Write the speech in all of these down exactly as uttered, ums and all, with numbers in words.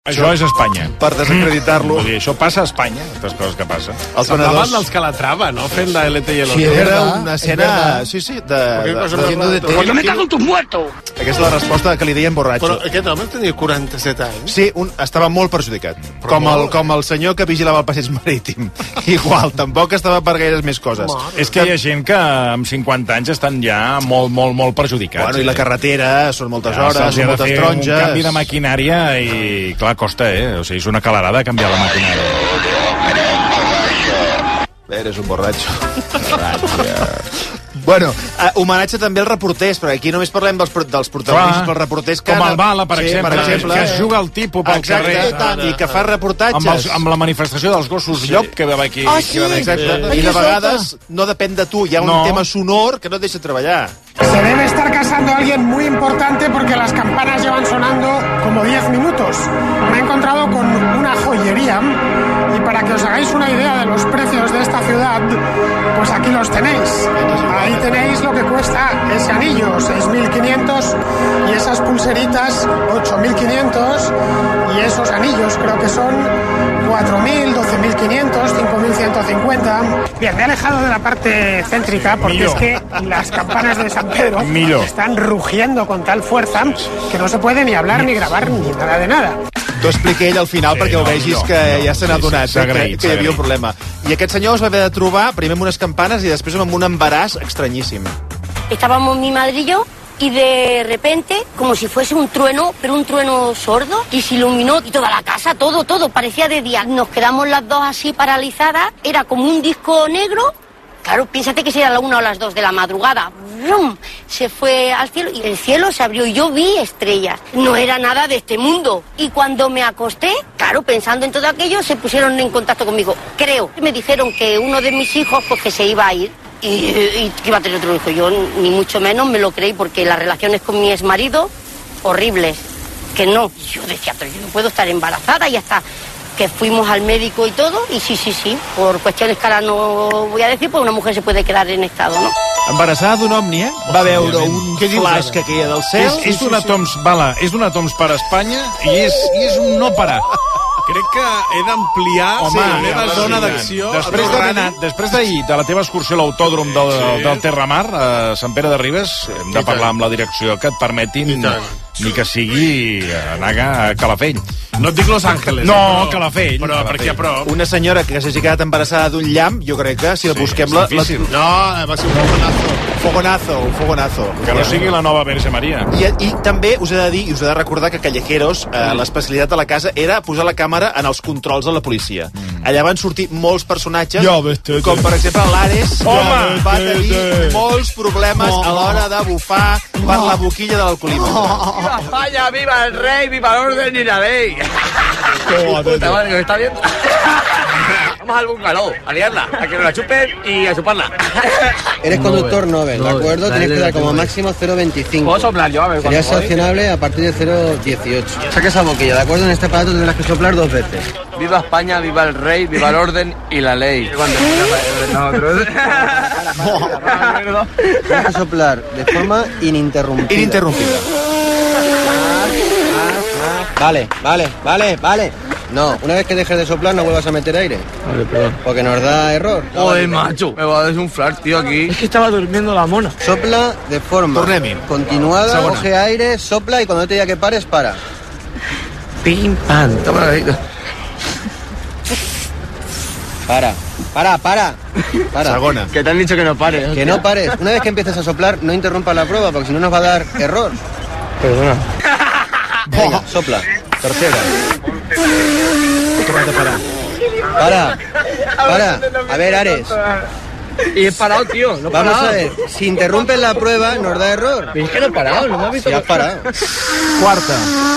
Això és Espanya. Per desacreditar-lo. Vull dir, això passa a Espanya, aquestes coses que passen. Els venedors... dels Calatrava, no? Fent la L T I el Sí, era una escena... Sí, sí, de... de Porque me cago en tus muertos. Aquesta és la resposta que li deien borratxo. Però aquest home tenia quaranta-set anys. Sí, un, estava molt perjudicat. Com el, com el senyor que vigilava el passeig marítim. Igual, tampoc estava per gaires més coses. És que hi ha gent que amb cinquanta anys estan ja molt, molt, molt perjudicats. Bueno, i la carretera, són moltes Ja, hores, se'ls ha són de moltes fer taronges... un canvi de maquinària i, clar, costa, eh? O sigui, és una calarada canviar la maquinària. Eres un borratxo. Bueno, uh, homenatge també als reporters, perquè aquí només parlem dels, dels protagonistes, Clar, dels reporters que... com el Bala, per sí, exemple, per exemple, que es juga el tipus pel exacte, carrer. Tant, i que fa reportatges. Amb, els, amb la manifestació dels gossos sí. llop que va haver aquí. Ah, sí? Exacte. I de vegades no depèn de tu, hi ha un no. tema sonor que no et deixa treballar. Se debe estar casando alguien muy importante porque las campanas llevan sonando como diez minutos. Me he encontrado con una joyería y para que os hagáis una idea de los precios de esta ciudad, pues aquí los tenéis. Ahí tenéis lo que cuesta ese anillo, seis mil quinientos, y esas pulseritas, ocho mil quinientos, y esos anillos creo que son cuatro mil, doce mil quinientos, cinco mil ciento cincuenta. Bien, me he alejado de la parte céntrica porque Millor. es que las campanas de San Pedro Millor. están rugiendo con tal fuerza que no se puede ni hablar, ni grabar, ni nada de nada. T'ho explica ell al final Sí, perquè no, ho vegis no, que no, ja se n'ha sí, sí, adonat s'ha eh, que, agraït, que hi havia s'ha un problema. I aquest senyor es va haver de trobar primer amb unes campanes i després amb un embaràs estranyíssim. Estábamos mi madre y yo y de repente, como si fuese un trueno, pero un trueno sordo, y se iluminó y toda la casa, todo, todo, parecía de día. Nos quedamos las dos así paralizadas, era como un disco negro. Claro, piénsate que sería la una o las dos de la madrugada. ¡Brum! Se fue al cielo y el cielo se abrió y yo vi estrellas. No era nada de este mundo. Y cuando me acosté, claro, pensando en todo aquello, se pusieron en contacto conmigo. Creo. Me dijeron que uno de mis hijos, pues que se iba a ir. Y, y que iba a tener otro hijo. Yo ni mucho menos me lo creí porque las relaciones con mi exmarido, horribles. Que no. Y yo decía, pero yo no puedo estar embarazada y ya está. Que fuimos al médico y todo, y sí, sí, sí, por cuestiones que ahora no voy a decir, pues una mujer se puede quedar en estado, ¿no? Embarassada d'un omni, eh? Va veure un flash que queia del cel. És, és donar toms, Bala, és donar toms per Espanya i és, i és un no parar. Crec que he d'ampliar Home, sí, la meva ja, zona sí, d'acció. Després d'haver anat, després d'ahir, de la teva excursió a l'autòdrom del, Sí. del Terramar, a Sant Pere de Ribes, hem de I parlar tant. amb la direcció que et permetin I tant. ni que sigui anar a Calafell. No et dic Los Ángeles. No, eh, però, Calafell. Però Calafell. per aquí a prop. Una senyora que s'hagi quedat embarassada d'un llamp, jo crec que si la Sí, busquem... és La, la, difícil. No, va ser un fogonazo. fogonazo, un fogonazo. Que no sigui la nova Verge Maria. I, I també us he de dir, i us he de recordar que Callejeros, eh, l'especialitat de la casa era posar la càmera en els controls de la policia. Mm. Allà van sortir molts personatges, Ja ves, tete. com per exemple l'Ares, Home, que va tenir tete. molts problemes a l'hora de bufar per la boquilla de l'alcoholímetre. ¡Viva España, viva el rey, viva el orden y la ley! Puta madre, ¿me está viendo? Vamos al bungalow, a liarla, a que nos la chupen y a chuparla. Eres conductor Nobel, ¿de acuerdo? Tienes que dar como máximo cero coma veinticinco. ¿Puedo soplar yo? A ver, Sería cuando voy. sancionable a partir de cero coma dieciocho. Saca esa boquilla, ¿de acuerdo? En este aparato tendrás que soplar dos veces. Viva España, viva el rey, viva el orden y la ley. Tienes que soplar de forma ininterrumpida. Ininterrumpida. Vale, vale, vale, vale. No, una vez que dejes de soplar no vuelvas a meter aire. Vale, perdón. Porque nos da error. Joder, macho, me va a desunflar, tío, aquí. Es que estaba durmiendo la mona. Sopla de forma Tornem-hi. continuada, Segona. coge aire, sopla y cuando te diga que pares, para. Pim, pam, toma la Para, para, para. Para. Segona. Que te han dicho que no pares. Que no pares. Una vez que empieces a soplar, no interrumpas la prueba, porque si no nos va a dar error. Perdona. Venga, sopla. Tercera. Para. Para. A ver, Ares. Y he parado, tío. No he Vamos parado. a ver. Si interrumpes la prueba, nos da error. Es que no he parado, no me has visto. Si has parado. Quarta.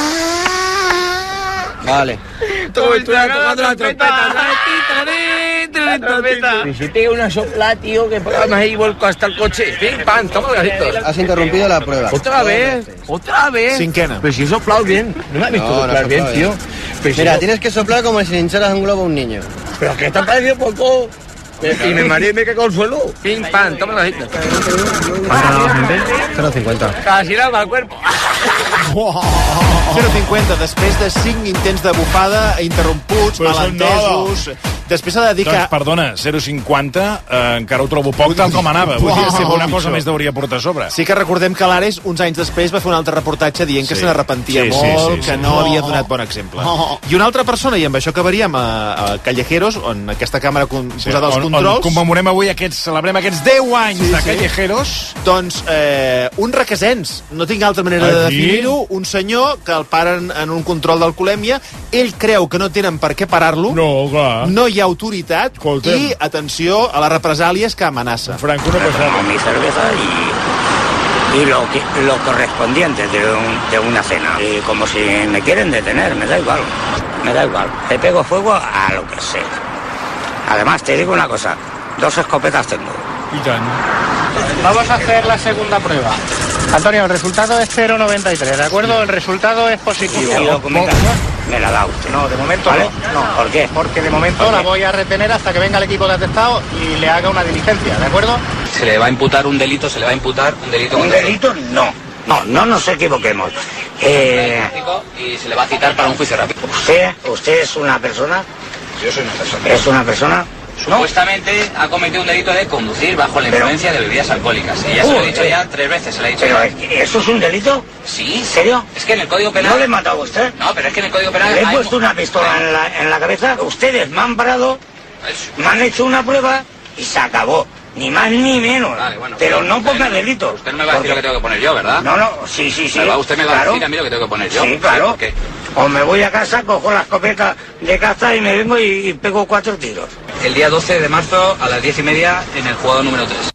Vale. Todo estoy tocando la trompeta. La trompeta. Y si pega una sopla, tío, que me ahí vuelco hasta el coche. Pim, pam, toma gasitos. Has interrumpido la prueba. Otra vez, otra vez. Cinquena. Pero si he soplado bien. No me has visto No, no soplar has bien, soplado tío. bien. Pero si Mira, no- tienes que soplar como si le hincharas un globo a un niño. Pero que te ha parecido poco. Y me mareé y me cago al suelo. Pim, pam, toma gasitos. cero coma cincuenta. Casi nada al cuerpo. zero coma cinquanta, després de cinc intents de bufada, interromputs, Però malentesos... Després s'ha de dir que... Doncs, perdona, zero coma cinquanta, eh, encara ho trobo poc tal com anava. Vull dir, si una cosa més hauria portar a sobre. Sí que recordem que l'Ares, uns anys després, va fer un altre reportatge dient que Sí. se n'arrepentia Sí, sí, molt, sí, sí, que sí. no havia donat bon exemple. I una altra persona, i amb això acabaríem a, a Callejeros, on aquesta càmera con, Sí, posada als on, controls... on commemorem avui aquests, celebrem aquests deu anys Sí, de sí. Callejeros. Doncs eh, un requesens, no tinc altra manera Ah, de sí? definir-ho, un senyor que el paren en un control d'alcoholèmia, ell creu que no tenen per què parar-lo, No, clar. no hi ha autoritat, Escolta'm. i, atenció, a les represàlies que amenaça. Franco no passava. mi cerveza y, y lo, que, lo correspondiente de, un, de una cena. Y como si me quieren detener, me da igual. Me da igual. Te pego fuego a lo que sea. Además, te digo una cosa. Dos escopetas tengo. I tant. Vamos a hacer la segunda prueba. Antonio, el resultado es cero coma noventa y tres, ¿de acuerdo? El resultado es positivo. ¿Y documentación? Me la da usted. No, de momento ¿Vale? no. no. ¿Por qué? Porque de momento ¿Por la qué? voy a retener hasta que venga el equipo de atestado y le haga una diligencia, ¿de acuerdo? Se le va a imputar un delito, se le va a imputar un delito. ¿Un contra el delito? No. No, no nos equivoquemos. Eh, tráfico y se le va a citar para un juicio rápido. ¿Usted, usted es una persona? Yo soy una persona. ¿Es una persona? ¿No? Supuestamente ha cometido un delito de conducir bajo la Pero- influencia de bebidas alcohólicas. Y ya se lo he Uh, dicho eh. ya tres veces, se lo he dicho Pero ya. es que ¿eso es un delito? Sí. ¿En serio? Es que en el Código Penal... ¿No le he matado a usted? No, pero es que en el Código Penal... Le he hay- puesto una pistola en la, en la cabeza, ustedes me han parado, Es- me han hecho una prueba y se acabó. Ni más ni menos. Vale, bueno, pero pues, no usted ponga no- delito. Usted no me va a decir lo que tengo que poner yo, ¿verdad? No, no, sí, sí, sí. Me va- usted me va claro. a decir a mí lo que tengo que poner yo. Sí, claro. ¿Por qué? O me voy a casa, cojo la escopeta de caza y me vengo y, y pego cuatro tiros. El día doce de marzo a las diez y media en el juzgado número tres.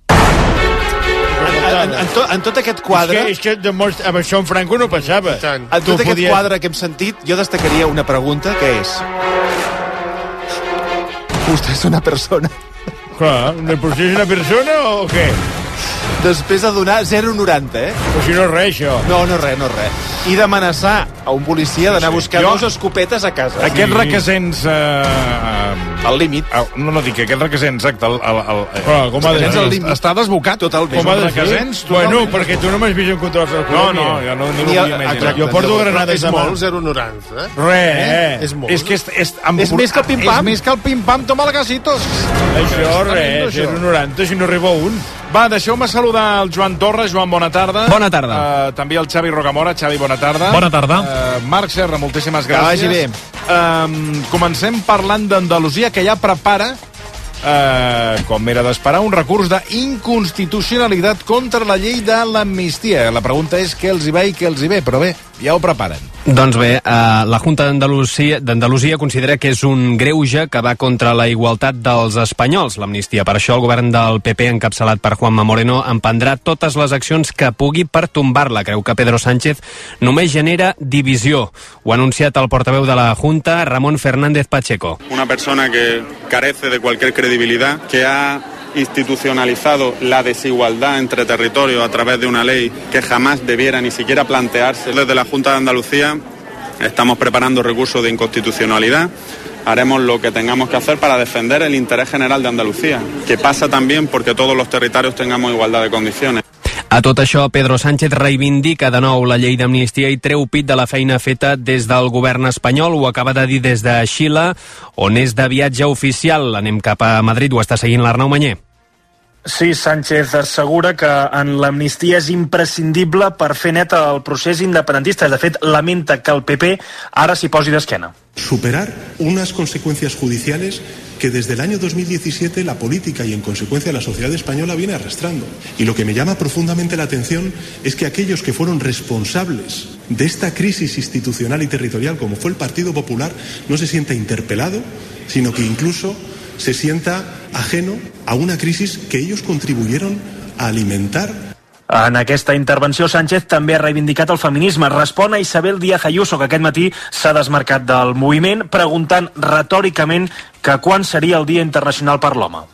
En, en, to, en tot aquest quadre... És que, és que demostra, amb això en Franco no passava. Tant. En tot Tu aquest podies- quadre que hem sentit, jo destacaria una pregunta, que és... Vostè és una persona? Clar, però si és una persona o què? Després de donar zero coma noranta, eh? Però si no és res, això. No, no res, no res. I d'amenaçar a un policia d'anar a buscar Jo- dos escopetes a casa. Aquests requesens... Eh, Al límit. eh, no, no dic, aquest requesens, exacte, el, el, el, Clar, com ha de requesens ser? al límit. Està desbocat. Totalment. Com ha de Requesens, ser? Bueno, perquè tu no m'has vist en control de No, no, jo no, no Ni m'ho el- vull imaginar. exacte. Jo porto Però granades és a mà. molt, zero coma noranta, eh? Res, eh? És molt. És que és, és, em És por- més que el pim-pam. És més que el pim-pam, toma el gasitos. Això, res, zero coma noranta, si no arriba un. Va, deixeu-me saludar el Joan Torres. Joan, bona tarda. Bona tarda. Uh, també el Xavi Rocamora. Xavi, bona tarda. Bona tarda. Uh, Marc Serra, moltíssimes Que gràcies. vagi bé. Um, comencem parlant d'Andalusia, que ja prepara, uh, com era d'esperar, un recurs d'inconstitucionalitat contra la llei de l'amnistia. La pregunta és què els hi va i què els hi ve, però bé, ja ho preparen. Doncs bé, eh, la Junta d'Andalusia d'Andalusia considera que és un greuge que va contra la igualtat dels espanyols, l'amnistia. Per això el govern del P P, encapçalat per Juanma Moreno, emprendrà totes les accions que pugui per tombar-la. Creu que Pedro Sánchez només genera divisió. Ho ha anunciat el portaveu de la Junta, Ramón Fernández Pacheco. Una persona que carece de cualquier credibilidad, que ha institucionalizado la desigualdad entre territorios a través de una ley que jamás debiera ni siquiera plantearse. Desde la Junta de Andalucía estamos preparando recursos de inconstitucionalidad. Haremos lo que tengamos que hacer para defender el interés general de Andalucía, que pasa también porque todos los territorios tengamos igualdad de condiciones. A tot això, Pedro Sánchez reivindica de nou la llei d'amnistia i treu pit de la feina feta des del govern espanyol. Ho acaba de dir des de Xile, on és de viatge oficial. Anem cap a Madrid, ho està seguint l'Arnau Manyer. Sí, Sánchez assegura que en l'amnistia és imprescindible per fer net el procés independentista. De fet, lamenta que el P P ara s'hi posi d'esquena. Superar unas consecuencias judiciales que desde el año dos mil diecisiete la política y en consecuencia la sociedad española viene arrastrando. Y lo que me llama profundamente la atención es que aquellos que fueron responsables de esta crisis institucional y territorial, como fue el Partido Popular, no se sienta interpelado, sino que incluso se sienta ajeno a una crisis que ellos contribuyeron a alimentar. En aquesta intervenció, Sánchez també ha reivindicat el feminisme. Respon a Isabel Díaz Ayuso, que aquest matí s'ha desmarcat del moviment, preguntant retòricament que quan seria el Dia Internacional per l'Home.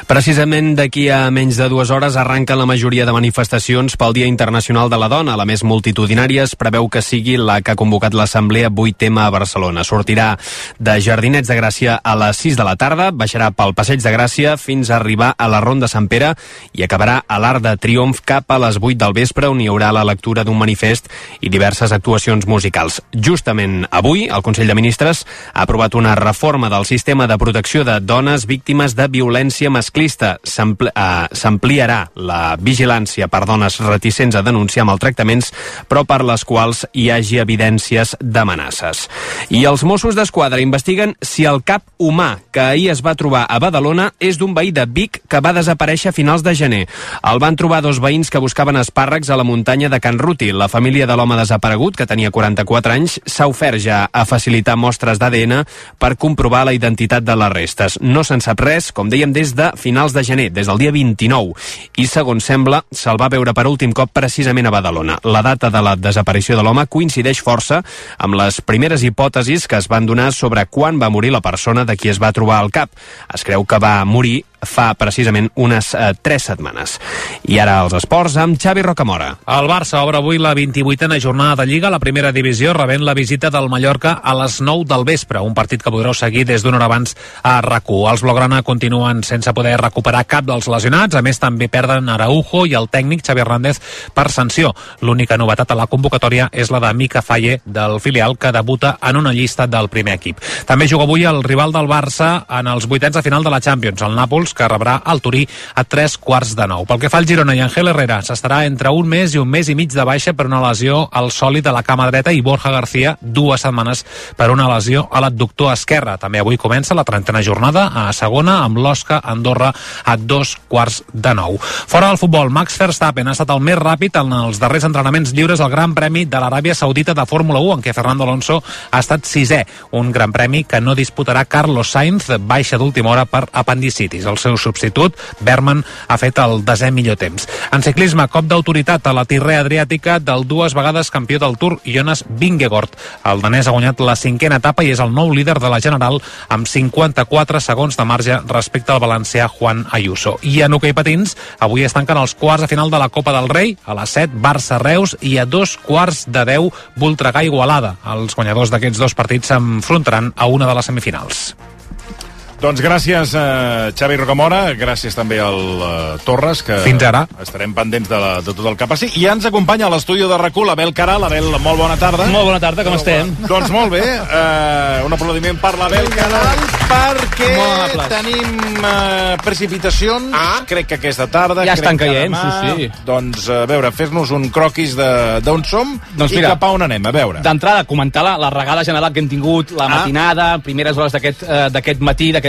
Precisament d'aquí a menys de dues hores arranquen la majoria de manifestacions pel Dia Internacional de la Dona. La més multitudinària es preveu que sigui la que ha convocat l'Assemblea vuit ema a Barcelona. Sortirà de Jardinets de Gràcia a les sis de la tarda, baixarà pel Passeig de Gràcia fins a arribar a la Ronda Sant Pere i acabarà a l'Arc de Triomf cap a les vuit del vespre, on hi haurà la lectura d'un manifest i diverses actuacions musicals. Justament avui, el Consell de Ministres ha aprovat una reforma del sistema de protecció de dones víctimes de violència masclista. S'ampli uh, s'ampliarà la vigilància per dones reticents a denunciar maltractaments, però per les quals hi hagi evidències d'amenaces. I els Mossos d'Esquadra investiguen si el cap humà que ahir es va trobar a Badalona és d'un veí de Vic que va desaparèixer a finals de gener. El van trobar dos veïns que buscaven espàrrecs a la muntanya de Can Ruti. La família de l'home desaparegut, que tenia quaranta-quatre anys, s'ha ofert ja a facilitar mostres d'A D N per comprovar la identitat de les restes. No se'n sap res, com dèiem, des de finals de gener, des del dia vint-i-nou. I, segons sembla, se'l va veure per últim cop precisament a Badalona. La data de la desaparició de l'home coincideix força amb les primeres hipòtesis que es van donar sobre quan va morir la persona de qui es va trobar al cap. Es creu que va morir fa precisament unes eh, tres setmanes. I ara els esports amb Xavi Rocamora. El Barça obre avui la vint-i-vuitena jornada de Lliga, la primera divisió, rebent la visita del Mallorca a les nou del vespre, un partit que podreu seguir des d'una hora abans a R A C u. Els blaugrana continuen sense poder recuperar cap dels lesionats, a més també perden Araujo i el tècnic Xavi Hernández per sanció. L'única novetat a la convocatòria és la de Mika Faye del filial, que debuta en una llista del primer equip. També juga avui el rival del Barça en els vuitens de final de la Champions, el Nàpols, que rebrà el Turí a tres quarts de nou. Pel que fa al Girona i Ángel Herrera, s'estarà entre un mes i un mes i mig de baixa per una lesió al sòlid de la cama dreta, i Borja García dues setmanes per una lesió a l'adductor esquerre. També avui comença la trentena jornada a segona amb l'Osca Andorra a dos quarts de nou. Fora del futbol, Max Verstappen ha estat el més ràpid en els darrers entrenaments lliures al Gran Premi de l'Aràbia Saudita de Fórmula u, en què Fernando Alonso ha estat sisè, un Gran Premi que no disputarà Carlos Sainz, baixa d'última hora per apendicitis. El seu substitut, Berman, ha fet el desè millor temps. En ciclisme, cop d'autoritat a la Tirrea Adriàtica del dues vegades campió del Tour Jonas Vingegaard. El danès ha guanyat la cinquena etapa i és el nou líder de la General amb cinquanta-quatre segons de marge respecte al valencià Juan Ayuso. I en hoquei patins, avui es tanquen els quarts de final de la Copa del Rei, a les set Barça-Reus i a dos quarts de deu Voltregà-Igualada. Els guanyadors d'aquests dos partits s'enfrontaran a una de les semifinals. Doncs gràcies, eh, Xavi Rocamora, gràcies també al eh, Torres, que fins ara estarem pendents de, la, de tot el que passi. I ja ens acompanya a l'estudi de R A C u l'Abel Caral. Abel, molt bona tarda. Molt bona tarda, com estem? Doncs molt bé, eh, un aplaudiment per l'Abel Caral, perquè tenim eh, precipitacions, ah. crec que aquesta tarda, ja crec estan que caient, demà. Sí, sí. Doncs, a veure, fes-nos un croquis d'on som doncs i mira, cap a on anem, a veure. D'entrada, comentar la, la regada general que hem tingut la ah. matinada, primeres hores d'aquest eh, d'aquest matí, d'aquest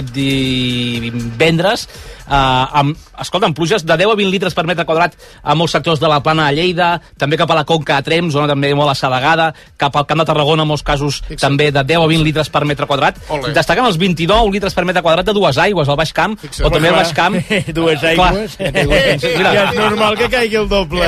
divendres, eh, amb, escolta, amb pluges de deu a vint litres per metre quadrat a molts sectors de la plana de Lleida, també cap a la Conca de Tremp, zona també molt assedegada, cap al Camp de Tarragona, en molts casos Fixa't. també de deu a vint litres per metre quadrat. Olé. Destaquen els vint-i-nou litres per metre quadrat de Dues Aigües, al Baix Camp, Fixa't. o també al Baix Camp. Dues Aigües? Ja és normal que caigui el doble.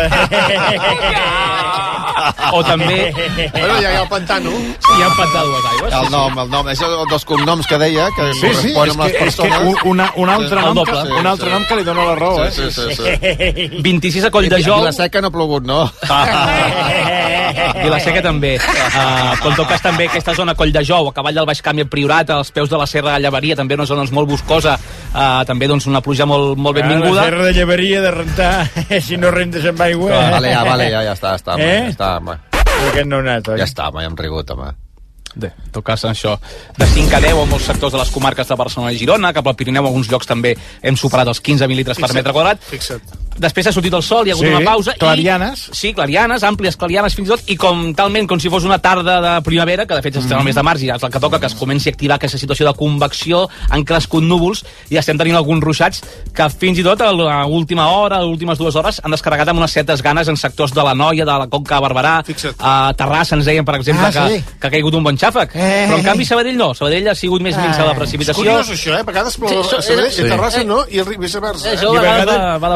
O també... Bueno, ja hi ha el pantano. Sí, hi ha un pantà de Dues Aigües. El nom, el nom, és el dels cognoms que deia, que sí, sí, correspon amb les que, persones. És que una, un altre, nom, doble, que, un altre sí, nom que li dona la raó, sí, eh? Sí, sí, sí. vint-i-sis a Colldejou. Vila-seca no ha plogut, no? Vila-seca també. Uh, però en tot cas també aquesta zona Colldejou, a cavall del Baix Camp i el Priorat, als peus de la Serra de Llevaria, també una zona molt boscosa, uh, també doncs una pluja molt, molt benvinguda. La Serra de Llevaria de rentar, si no rentes amb aigua. Ah, vale, ja, vale, ja, ja està, està, eh? ja està, home. Aquest no ha anat, oi? Ja està, home, ja hem rigut, home. Bé, en tot cas, això, de cinc a deu a molts sectors de les comarques de Barcelona i Girona, cap al Pirineu, a alguns llocs també hem superat els quinze mil·lílitres per metre quadrat. Fixa't. Després ha sortit el sol, hi ha hagut sí, una pausa. clarianes. I, sí, clarianes, àmplies clarianes fins i tot, i com talment com si fos una tarda de primavera, que de fet estem al mes de març i ja és el que toca, que es comenci a activar aquesta situació de convecció, han crescut núvols i estem tenint alguns ruixats que fins i tot a l'última hora, a les últimes dues hores, han descarregat amb unes certes ganes en sectors de la Noia, de la Conca de Barberà, Fixa't. a Terrassa ens deien, per exemple, ah, sí. que, que ha caigut un bon xàfec. Eh, però en canvi Sabadell no, Sabadell ha sigut més minsa de precipitació. És curiós això, eh? A vegades plou Sí, a Sabadell sí. i Terrassa no, i viceversa. Això a vegades va, va de barris.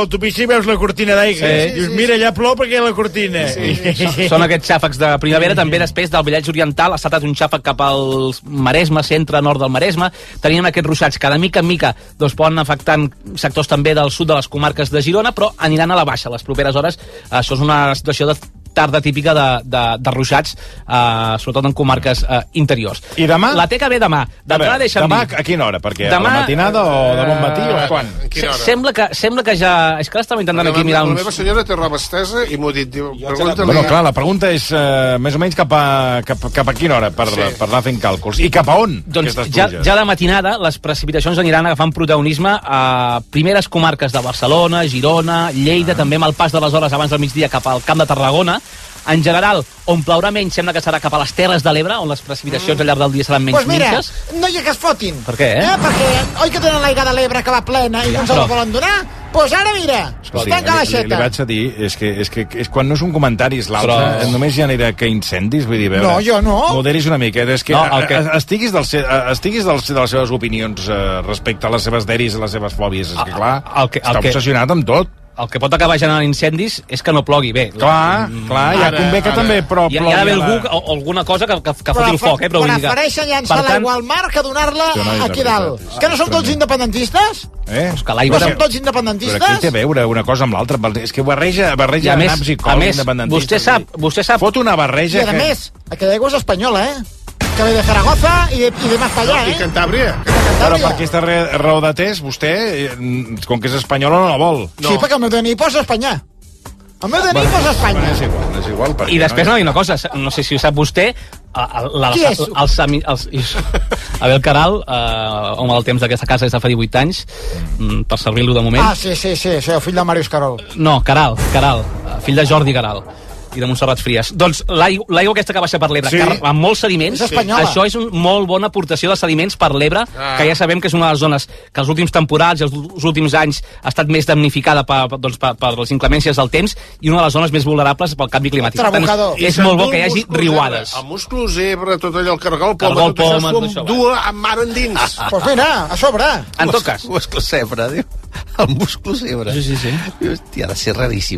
l'autopista i veus la cortina d'aigua. Sí. Dius, mira, allà plou perquè hi ha la cortina. Sí. Són aquests xàfecs de primavera. També després del Vallès Oriental ha saltat un xàfec cap al Maresme, centre, nord del Maresme. Teníem aquests ruixats que de mica en mica doncs, poden afectar sectors també del sud de les comarques de Girona, però aniran a la baixa les properes hores. Això és una situació de tarda típica de, de, de ruixats, eh, sobretot en comarques eh, interiors. I demà? La té que ve demà. D'entrada deixa'm demà dir. a quina hora? Perquè demà, a la matinada o de bon matí o quan? Se, sembla, que, sembla que ja... És que ara estava intentant aquí mirar La uns... meva senyora té roba estesa i m'ho ha dit. Diu, Bueno, clar, la pregunta és eh, més o menys cap a, cap, cap a quina hora, per, sí. per anar fent càlculs. I cap a on, doncs aquestes ja, pluges? ja de matinada les precipitacions aniran agafant protagonisme a primeres comarques de Barcelona, Girona, Lleida, ah. també amb el pas de les hores abans del migdia cap al Camp de Tarragona. En general, on plourà menys sembla que serà cap a les Terres de l'Ebre, on les precipitacions al llarg del dia seran menys pues mira, minces. no hi ha que es fotin. Per què, eh? eh? Perquè, oi que tenen l'aigua de l'Ebre que va plena i no ens la volen donar? Doncs pues ara mira, Escolti, es tanca li, l'aixeta. li, li vaig a dir, és que, és que és quan no és un comentari, és l'altre, Però... només genera que incendis, vull dir, veure... No, jo no. Moderis una mica, és que, No, el que- estiguis, del, se- estiguis del, de les seves opinions eh, respecte a les seves deris i les seves fòbies, és que clar, el que- el està que- obsessionat amb tot. El que pot acabar generant incendis és que no plogui bé. Clar, clar, ja Ara, convé que ara. també però Hi ha, hi plogui ha d'haver a la- algú, o, alguna cosa que, que, que foti el foc, eh? Però vull dir que- Prefereixen llançar Per tant, l'aigua al mar que donar-la Sí, no, aquí és dalt. veritat, és Que no som tots tremend. independentistes? Eh? És que l'aigua... No som tots Però què independentistes? té a veure una cosa amb l'altra? És que barreja, I barreja a més, naps i a cols més independentistes. vostè sap, vostè sap... Fot una I barreja a que... més, aquesta aigua és espanyola, eh? Que ve de Zaragoza i de, i de más para allá, I eh? Cantàbria. Però per aquesta re- raó de test, vostè, eh, com que és espanyola, no la vol. No. Sí, perquè el meu D N I posa Espanya. El meu D N I posa Espanya. És igual, és igual. I després no hi ha una cosa, no sé si ho sap vostè, el, el, Qui és? el, el, Sami- els, Abel Caral, eh, home del temps d'aquesta casa des de fa divuit anys, mm, per servir-lo de moment. Ah, sí, sí, sí, sí, el fill de Màrius Carol. No, Caral, Caral, fill de Jordi Caral i de Montserrat Fries. Doncs l'aigua l'aigua aquesta que baixa per l'Ebre, Sí. sí. amb molts sediments, És espanyola. això és una molt bona aportació de sediments per l'Ebre, Ah. que ja sabem que és una de les zones que els últims temporals i els, els últims anys ha estat més damnificada per, per, doncs, per, per les inclemències del temps i una de les zones més vulnerables pel canvi climàtic. Per tant, Trabucador. és, és molt bo que hi hagi riuades. El múscul zebra, tot allò, el cargol, poma, Cargol, tot això poma, s'ho tot això, endua amb mar endins. Doncs pues mira, a sobre. En tot cas. Musclo zebra, diu. El musclo zebra. Sí, sí, sí. Diu, hòstia, ha de ser raríssim.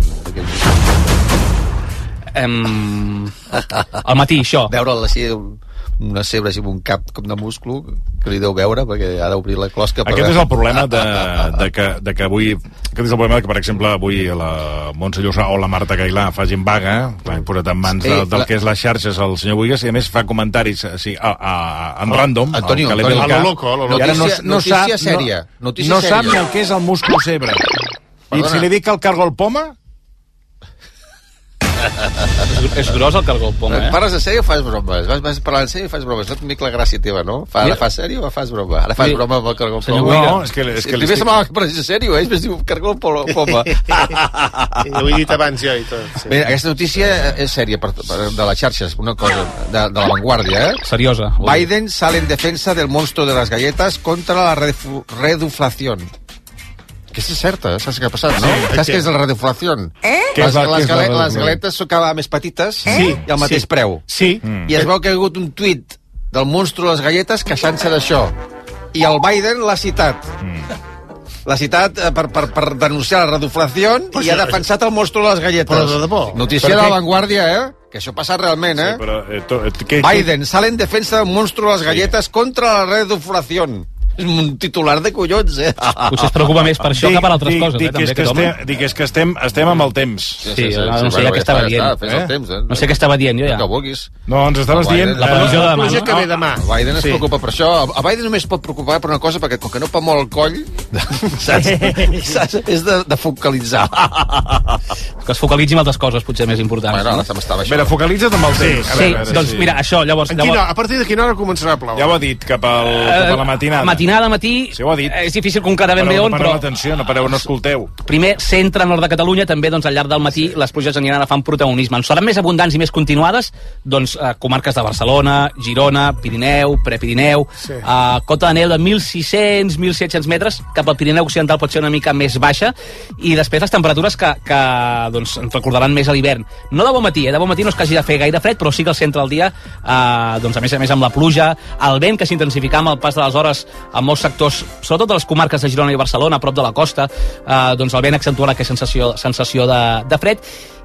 Em... Al matí, això. Veure'l així, un- una zebra així amb un cap com de musclo, que li deu veure, perquè ha d'obrir la closca. Per Aquest és el problema de, de, que, de que avui... Aquest és el problema de que, per exemple, avui la Montse Llussà o la Marta Cailà facin vaga, l'han posat en mans Sí, de, del la- que és les xarxes el senyor Buigas, i a més fa comentaris així, a, a, en Oh, random, Antonio, al que li ve Antonio, al a cap, lo loco, a lo loco. i ara no, Notícia- no notícia sap, sèria, no, notícia no sap sèria. ni el que és el musclo zebra. I Perdona. si li dic el cargol poma, És gros el cargol poma, eh? Parles de sèrio o fas bromes? Vas, vas parlar en sèrio o fas bromes? No et mica la gràcia teva, no? Fa, ara Mira. fas sèrio o fas broma? Ara fas Mira. broma amb el cargol Senyor poma. Buiga. no, és que, és Si que li li ves estic... amb el pareix sèrio, eh? Ell diu cargol polo- poma. Ho he dit abans jo i tot. Sí. Bé, aquesta notícia és sèria per, per, de les xarxes, una cosa, de, de la Vanguardia, eh? Seriosa. Biden sale en defensa del monstruo de las galletas contra la refu- reduflación. Aquesta és certa, eh? Saps què ha passat, no? Sí. Saps què és la reduflació? Què Les, és la- què les, és la gale- les reduflació? galetes són cada vegada més petites Sí. i al mateix Sí. preu. Sí. Mm. I es veu que hi ha hagut un tuit del monstru de les galletes queixant-se d'això. I el Biden l'ha citat. Mm. L'ha citat eh, per, per, per denunciar la reduflació i ha defensat el monstru de les galletes. Però de debò. Notícia Però de què- la Vanguardia, eh? Que això passa realment, eh? Sí, però, eh, to, eh, què, Biden sale en defensa del monstruo de las galletas contra la reduflación. És un titular de collons, eh? Potser es preocupa més per això que per altres dic, coses, dic, eh, també, és que aquest home. estem, dic, és que estem, estem amb el temps. Sí, no sé ja què estava dient. Fes el temps, eh? No sé què estava dient jo ja. Que vulguis. No, ens estaves El Biden- dient... La previsió de demà, Pluja no? que ve demà. El Biden es Sí. preocupa per això. A Biden només pot preocupar per una cosa, perquè com que no pot molt el coll, saps? saps? És de, de focalitzar. Que es focalitzi en altres coses, potser més importants. Bueno, no? ara se m'estava A veure, això. focalitza't amb el temps. A Sí, veure, a veure doncs si- mira, això, llavors... En quina, llavors a partir de quina hora començarà a ploure? Ja ho ha dit, cap, al, cap a la matinada. Matinada, matí, Sí, ho ha dit. és difícil concretar ben bé Pareu, on, no pareu però l'atenció, no pareu, no escolteu. primer, centre nord de Catalunya, també doncs, al llarg del matí les pluges aniran agafant protagonisme. En seran més abundants i més continuades doncs, eh, comarques de Barcelona, Girona, Pirineu, Prepirineu, Sí. eh, cota de neu de mil sis-cents, mil set-cents metres, cap al Pirineu Occidental pot ser una mica més baixa, i després les temperatures que, que doncs, ens recordaran més a l'hivern. No de bon matí, eh? De bon matí no és que hagi de fer gaire fred, però sí que al centre del dia, eh, doncs, a més a més amb la pluja, el vent que s'intensificà amb el pas de les hores a molts sectors, sobretot de les comarques de Girona i Barcelona, a prop de la costa, eh, doncs el vent accentuarà aquesta sensació, sensació de, de fred,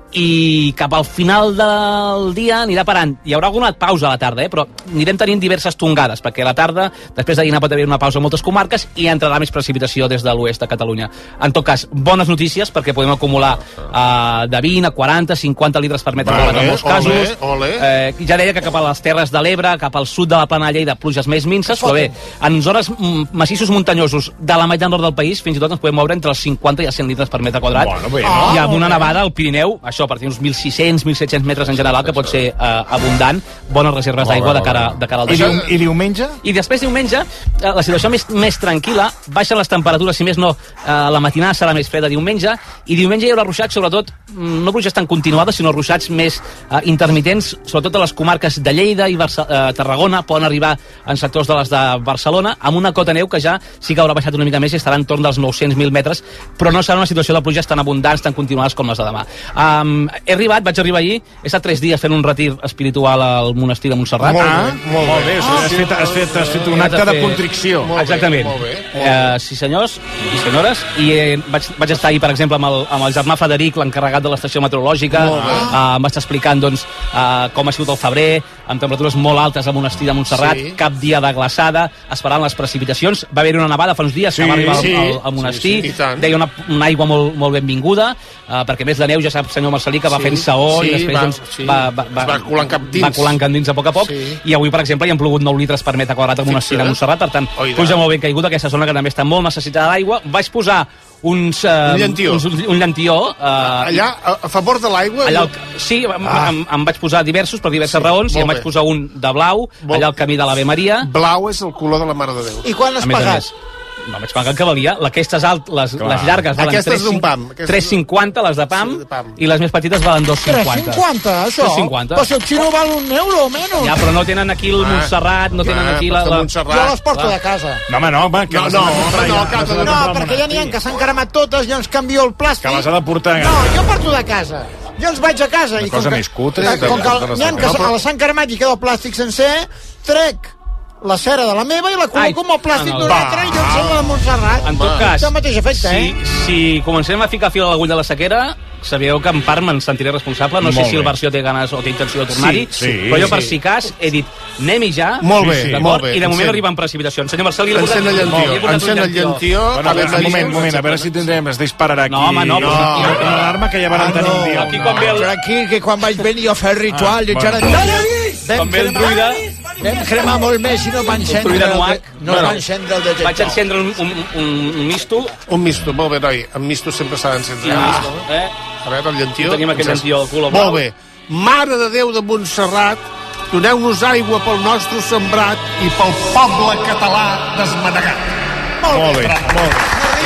i cap al final del dia anirà parant. Hi haurà alguna pausa a la tarda, eh? Però anirem tenint diverses tongades, perquè a la tarda, després de dinar, pot haver una pausa a moltes comarques i entrarà més precipitació des de l'oest de Catalunya. En tot cas, bones notícies, perquè podem acumular uh, de vint a quaranta, cinquanta litres per metre quadrat en molts casos. Ole, ole. Eh, ja deia que cap a les Terres de l'Ebre, cap al sud de la Plana de Lleida, pluges més minces, però bé, en zones massissos muntanyosos de la meitat nord del país, fins i tot ens podem moure entre els cinquanta i els cent litres per metre quadrat. Bueno, bé, no? I amb una nevada al Pirineu, això a partir d'uns mil sis-cents, mil set-cents metres en general, que pot ser eh, abundant, bones reserves d'aigua de cara, de cara al dia. I, I diumenge? I després diumenge, eh, la situació més, més tranquil·la, baixen les temperatures, si més no, eh, la matinada serà més freda diumenge, i diumenge hi haurà ruixats, sobretot, no pluges tan continuades, sinó ruixats més eh, intermitents, sobretot a les comarques de Lleida i Barça, eh, Tarragona, poden arribar en sectors de les de Barcelona, amb una cota neu que ja sí que haurà baixat una mica més i estarà entorn dels nou-cents mil metres, però no serà una situació de pluges tan abundants, tan continuades com les de demà. Um, he arribat, vaig arribar ahir, he estat tres dies fent un retir espiritual al monestir de Montserrat. Molt bé, ah, molt bé. Molt bé. Ah, has, fet, has, fet, has fet un acte de contricció. Molt Exactament. Bé, molt bé, molt bé. Uh, sí, senyors i senyores, i eh, vaig, vaig estar ahir, per exemple, amb el, amb el germà Frederic, l'encarregat de l'estació meteorològica, uh, em vaig explicant doncs, uh, com ha sigut el febrer, amb temperatures molt altes al monestir de Montserrat, sí. Cap dia de glaçada, esperant les precipitacions. Va haver-hi una nevada fa uns dies, sí, que va arribar sí. al, al monestir, sí, sí, deia una, una aigua molt, molt benvinguda, uh, perquè més la neu, ja sap, senyor Marcelí, que va sí. fent saó sí, i després va, doncs, sí. va, va, va, va colant cap dins. Va colant cap dins a poc a poc, sí. I avui, per exemple, hi han plogut nou litres per metre quadrat al monestir de Montserrat, per tant, pluja molt ben caigut aquesta zona que també està molt necessitada d'aigua. Vaig posar uns... Uh, un llantió. Uns, un llantió. Uh, allà, a, a favor de l'aigua? Allà, sí, ah. em, em vaig posar diversos, per diverses sí, raons, i em vaig posar un de blau, molt allà al camí de l'Ave Maria. Blau és el color de la Mare de Déu. I quan l'has pagat? No, vaig pagar que valia. Aquestes alt, les, les llargues valen aquestes d'un pam. tres cinquanta, les de pam, sí, de pam, i les més petites valen dos cinquanta. tres cinquanta, això? tres cinquanta. Però si el xino val un euro o menys. Ja, però no tenen aquí el Montserrat, no tenen aquí la... la... Jo les porto de casa. No, home, no, home, que no, les no, ha de portar no, ja. casa de no, perquè ja n'hi ha que s'han cremat totes, ja ens canvio el plàstic. Que les ha de portar... No, jo porto de casa. Jo els vaig a casa. Una i cosa com més cutre. Que, com que n'hi ha que les han cremat i queda el plàstic sencer, trec la cera de la meva i la col·loco amb el plàstic d'un altre i jo em sembla de Montserrat. En tot cas, el mateix efecte, si, eh? si comencem a ficar fil a l'agulla de la sequera, sabeu que en part me'n sentiré responsable. No sé si el Versió té ganes o té intenció de tornar-hi, sí, sí, però jo per si cas he dit anem-hi ja, molt bé, sí, molt bé, i de moment arriben precipitacions. Senyor Marcelí, encén el llentió, encén el llentió. Un moment, moment, a veure si tindrem, es dispararà aquí. No, home, no, l'alarma que ja van tenir un dia. Aquí quan ve el... Aquí, que quan vaig venir a fer ritual, i ja quan ve el druida... Vam cremar molt més i no va encendre el, de... no va encendre el detector. Vaig encendre un, un, un, un misto. Un misto, molt bé, noi. En misto sempre s'ha d'encendre. Ah, eh? A veure, el llentió. Tenim aquest llentió al cul. Molt bé. Mare de Déu de Montserrat, doneu-nos aigua pel nostre sembrat i pel poble català desmanegat. Molt bé, molt bé.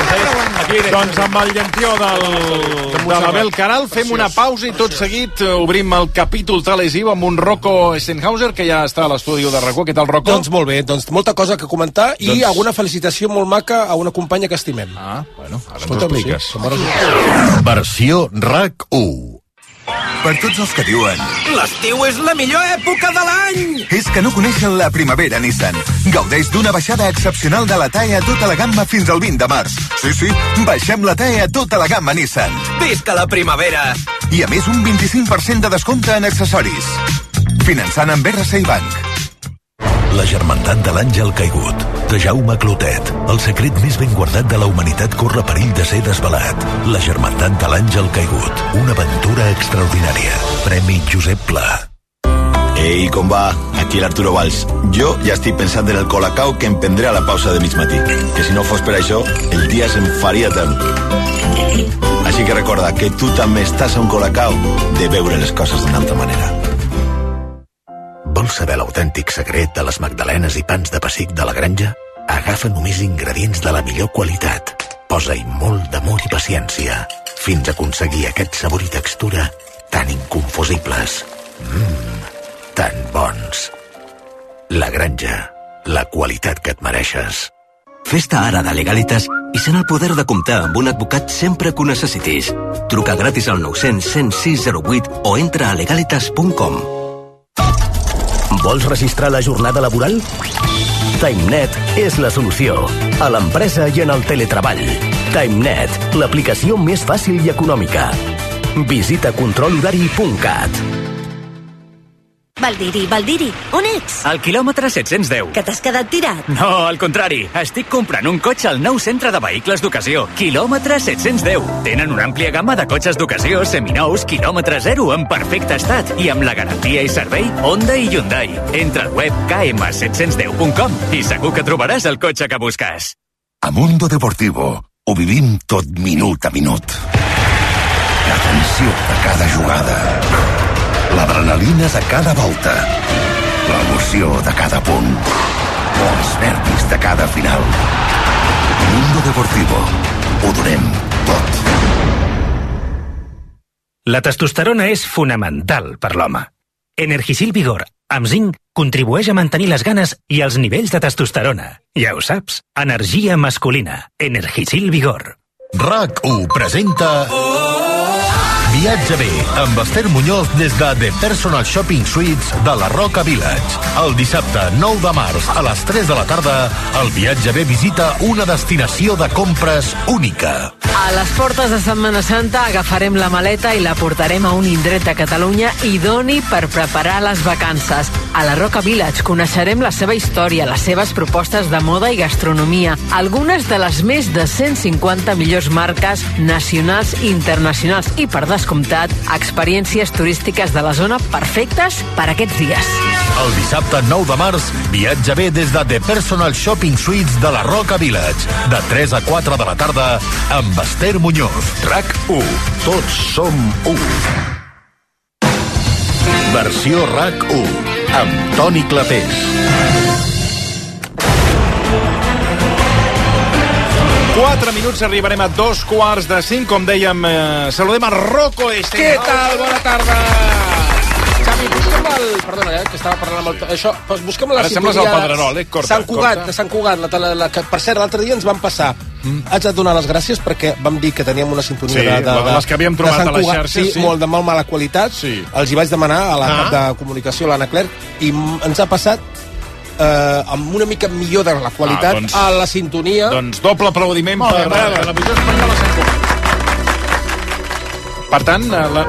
Doncs amb el llampió del, de l'Abel Caral fem una pausa i tot seguit obrim el capítol televisiu amb un Rocco Stenhauser que ja està a l'estudi de RAC u. Què tal, Rocco? Doncs molt bé, doncs molta cosa que comentar i doncs... alguna felicitació molt maca a una companya que estimem. Ah, bueno, ara ens ho expliques. Versió RAC u. Per tots els que diuen l'estiu és la millor època de l'any! És que no coneixen la primavera Nissan. Gaudeix d'una baixada excepcional de la T A E a tota la gamma fins al vint de març. Sí, sí, baixem la T A E a tota la gamma Nissan. Visca la primavera! I a més un vint-i-cinc per cent de descompte en accessoris. Finançant amb R C I Bank. La germandat de l'àngel caigut, de Jaume Clotet. El secret més ben guardat de la humanitat corre perill de ser desvelat. La germandat de l'àngel caigut. Una aventura extraordinària. Premi Josep Pla. Ei, com va? Aquí l'Arturo Valls. Jo ja estic pensant en el colacao que em prendré a la pausa de mig matí. Que si no fos per això, el dia se'm faria etern. Així que recorda que tu també estàs a un colacao de veure les coses d'una altra manera. Vols saber l'autèntic secret de les magdalenes i pans de pessic de la granja? Agafa només ingredients de la millor qualitat. Posa-hi molt d'amor i paciència, fins a aconseguir aquest sabor i textura tan inconfusibles. Mmm, tan bons. La granja, la qualitat que et mereixes. Fes-te ara de Legalitas i sent el poder de comptar amb un advocat sempre que ho necessitis. Truca gratis al nou cents, cent sis zero vuit o entra a legalitas punt com. Vols registrar la jornada laboral? TimeNet és la solució. A l'empresa i en el teletreball. TimeNet, l'aplicació més fàcil i econòmica. Visita control horari punt cat. Valdiri, Valdiri, on ets? Al quilòmetre set-cents deu. Que t'has quedat tirat? No, al contrari. Estic comprant un cotxe al nou centre de vehicles d'ocasió. Quilòmetre set-cents deu. Tenen una àmplia gamma de cotxes d'ocasió, seminous, quilòmetre zero, en perfecte estat. I amb la garantia i servei Honda i Hyundai. Entra al web k m set cents deu punt com i segur que trobaràs el cotxe que busques. A Mundo Deportivo ho vivim tot minut a minut. La tensió de cada jugada. L'adrenalina de cada volta. L'emoció de cada punt. Els nervis de cada final. Mundo Deportivo. Ho donem tot. La testosterona és fonamental per l'home. Energisil Vigor, amb zinc, contribueix a mantenir les ganes i els nivells de testosterona. Ja ho saps, energia masculina. Energisil Vigor. RAC u presenta... Viatge bé, amb Esther Muñoz des de The Personal Shopping Suites de la Roca Village. El dissabte nou de març a les tres de la tarda, el Viatge bé visita una destinació de compres única. A les portes de Setmana Santa agafarem la maleta i la portarem a un indret de Catalunya idoni per preparar les vacances. A la Roca Village coneixerem la seva història, les seves propostes de moda i gastronomia, algunes de les més de cent cinquanta millors marques nacionals i internacionals i, per descomptat, experiències turístiques de la zona perfectes per aquests dies. El dissabte nou de març, viatja bé des de The Personal Shopping Suites de la Roca Village, de tres a quatre de la tarda, amb Esther Muñoz. RAC u. Tots som u. Versió RAC u, amb Toni Clapés. Quatre minuts, arribarem a dos quarts de cinc. Com dèiem, eh, saludem a Rocco Este. Què tal? Bona tarda! Xavi, busca'm el... Perdona, eh, que estava parlant amb el... Això, busca'm la Ara sembles el Pedrerol, eh? Corta, Sant Cugat, corta. de Sant Cugat. La, la, la, que, per cert, l'altre dia ens van passar. Mm. Haig de donar les gràcies perquè vam dir que teníem una sintonia Sí, de, de, de... les que havíem trobat de Sant a les Cugat, xarxes, sí, sí. molt de molt mala qualitat. Sí. Els hi vaig demanar a la Ah. cap de comunicació, l'Anna Clerc, i m- ens ha passat eh, amb una mica millor de la qualitat Ah, doncs- a la sintonia. Doncs doble aplaudiment Molt per bé, molt bé. la televisió espanyola Sant Cugat. Per tant, eh, la...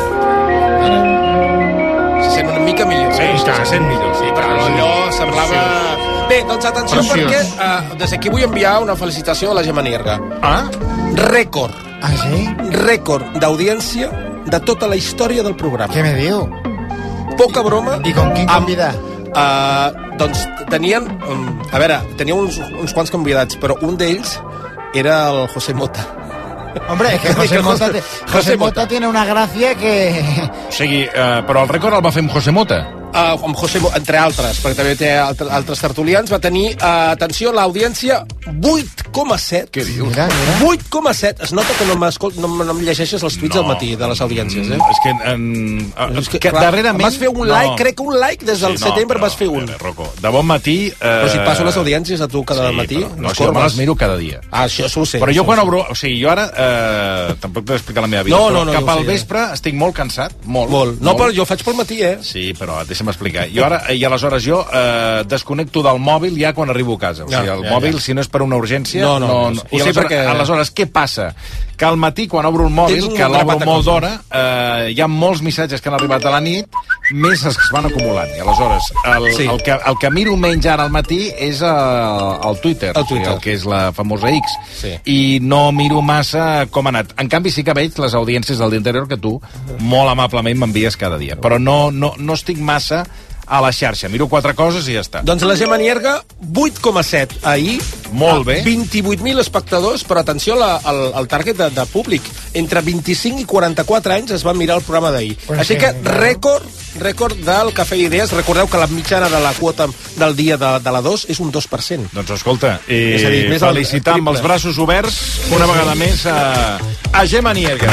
Se sent una mica millor. Sí, està, se sent millor. Sí, però allò semblava... Bé, doncs atenció Preciós. perquè uh, des d'aquí vull enviar una felicitació a la Gemma Nierga. Ah? Rècord. Ah, sí? Rècord d'audiència de tota la història del programa. Què me diu? Poca broma. I con quin convidat? Uh, doncs tenien... Um, a veure, teníem uns, uns quants convidats, però un d'ells era el José Mota. Hombre, es que José Mota, te- José Mota tiene una gracia que... O sigui, eh, però el rècord el va fer amb José Mota. Uh, amb José Mo, entre altres, perquè també té altre, altres tertulians, va tenir, uh, atenció, l'audiència vuit coma set. Què dius? Mira, mira. vuit coma set. Es nota que no, no, no em llegeixes els tuits No. al matí de les audiències, eh? És que, en, És que, que clar, darrerament... vas fer un like, crec que un like des del Sí, no, setembre però, vas fer un. a veure, Rocco, de bon matí... Eh... Però si et passo les audiències a tu cada sí, matí, però, no, les si jo me corbes. les miro cada dia. Ah, això, això ho sé. Però això jo quan ho sé. obro... O sigui, jo ara... Eh, tampoc t'he d'explicar la meva vida, No, però no, no, cap jo ho al sé, vespre estic molt cansat, molt. Molt. No, però jo faig pel matí, eh? Sí, però deixa'm explicar. Jo ara, i aleshores jo eh, desconnecto del mòbil ja quan arribo a casa. O sigui, Ja, el ja, mòbil, ja. si no és per una urgència... No, no, no. I Ho sé aleshores, perquè- aleshores, què passa? Que al matí, quan obro el mòbil, Tens un que l'obro grapat de molt coses. d'hora, eh, hi ha molts missatges que han arribat a la nit, més els que es van acumulant. I aleshores, el, Sí. el, que, el que miro menys ara al matí és el, el Twitter, El o sigui, Twitter. el que és la famosa X. Sí. I no miro massa com ha anat. En canvi, sí que veig les audiències del dia anterior que tu molt amablement m'envies cada dia. Però no, no, no estic massa a la xarxa. Miro quatre coses i ja està. Doncs la Gemma Nierga, vuit coma set ahir. Molt bé. vint-i-vuit mil espectadors, però atenció la, al, al target de, de públic. Entre vint-i-cinc i quaranta-quatre anys es van mirar el programa d'ahir. Pues Així sí, que no. rècord, rècord del Cafè Idees. Recordeu que la mitjana de la quota del dia de, de la dos és un dos per cent. Doncs escolta, eh, És a dir, més el felicitar amb triple. els braços oberts una vegada més a, a Gemma Nierga.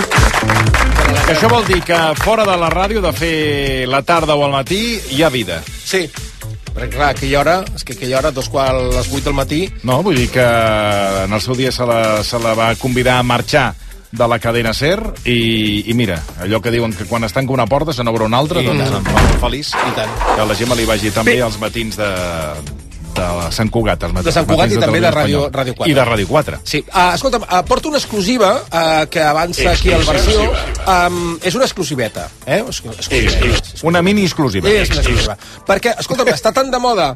Que això vol dir que fora de la ràdio, de fer la tarda o al matí, hi ha vida. Sí, perquè clar, aquella hora, és que aquella hora, dos quarts a les vuit del matí... No, vull dir que en el seu dia se la, se la va convidar a marxar de la cadena SER i, i mira, allò que diuen que quan es tanca una porta se n'obre una altra, I doncs tant. em fa molt feliç I tant. que a la Gemma li vagi també Bé. els matins de, de Sant Cugat. Els De Sant Cugat i també de Ràdio, Ràdio quatre. I de Ràdio quatre. Sí. Uh, escolta'm, uh, porto una exclusiva uh, que avança aquí al versió. Um, és una exclusiveta. Eh? Exclusiveta. Una mini exclusiva. És una exclusiva. Perquè, escolta'm, està tan de moda...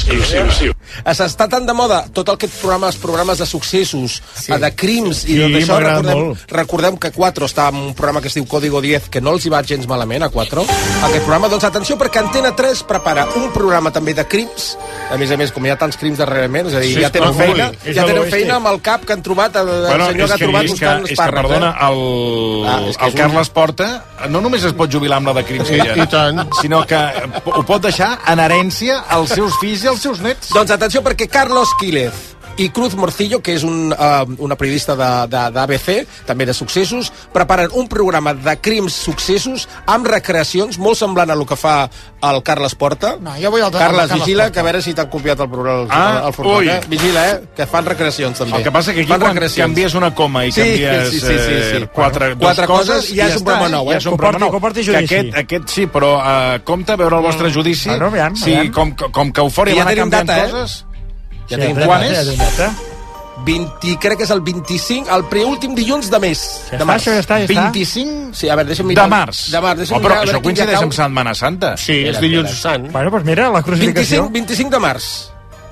Està tan de moda tot el que programes, programes de successos, sí. de crims i Sí, tot això. m'agrada Recordem, molt. recordem que quatre està en un programa que es diu Código diez, que no els hi va gens malament, a quatre. Aquest programa, doncs atenció, perquè Antena tres prepara un programa també de crims. A més a més, com hi ha tants crims darrerament, és a dir, Sí, ja tenen és feina, molt, és ja a tenen l'oeste. feina amb el cap que han trobat, el, el Bueno, senyor és que ha que, trobat és que, buscant és que, espàrrecs. perdona, eh? el, Ah, és que el és un- Carles Porta no només es pot jubilar amb la de crims que hi ha, I tant. sinó que ho pot deixar en herència als seus fills i als seus nets. Doncs atenció, perquè Carlos Quílez i Cruz Morcillo, que és un, uh, una periodista d'A B C, també de successos, preparen un programa de crims successos amb recreacions, molt semblant a el que fa el Carles Porta. No, jo vull el de- Carles, el de Carles vigila, Porta. que a veure si t'han copiat el programa. El, Ah, el format, ui. eh? Vigila, eh? Que fan recreacions, també. El que passa que aquí fan quan recreacions. canvies una coma i Sí, canvies sí, sí, sí, sí. eh, quatre, Quatre dues coses, ja és un programa nou, Ja eh? és un Comporti- programa nou. comporti Que judici. aquest, aquest sí, però uh, compte a veure el vostre judici. Bueno, aviam, sí, aviam. com, com que Eufòria I ja van anar tenim canviant data, eh? coses... Ja Sí, tenim ja quan tenim és? data, ja tenim data. vint, crec que és el vint-i-cinc, el preúltim dilluns de mes. Ja de està, març. això ja està, ja està. vint-i-cinc Sí, a veure, deixa'm de mirar. març. De març, deixa'm Oh, però mirar, a això veure quin dia coincideix cau. amb Setmana Santa. Sí, és Espera, dilluns espera. sant. Bueno, doncs mira, la crucificació. vint-i-cinc, vint-i-cinc de març.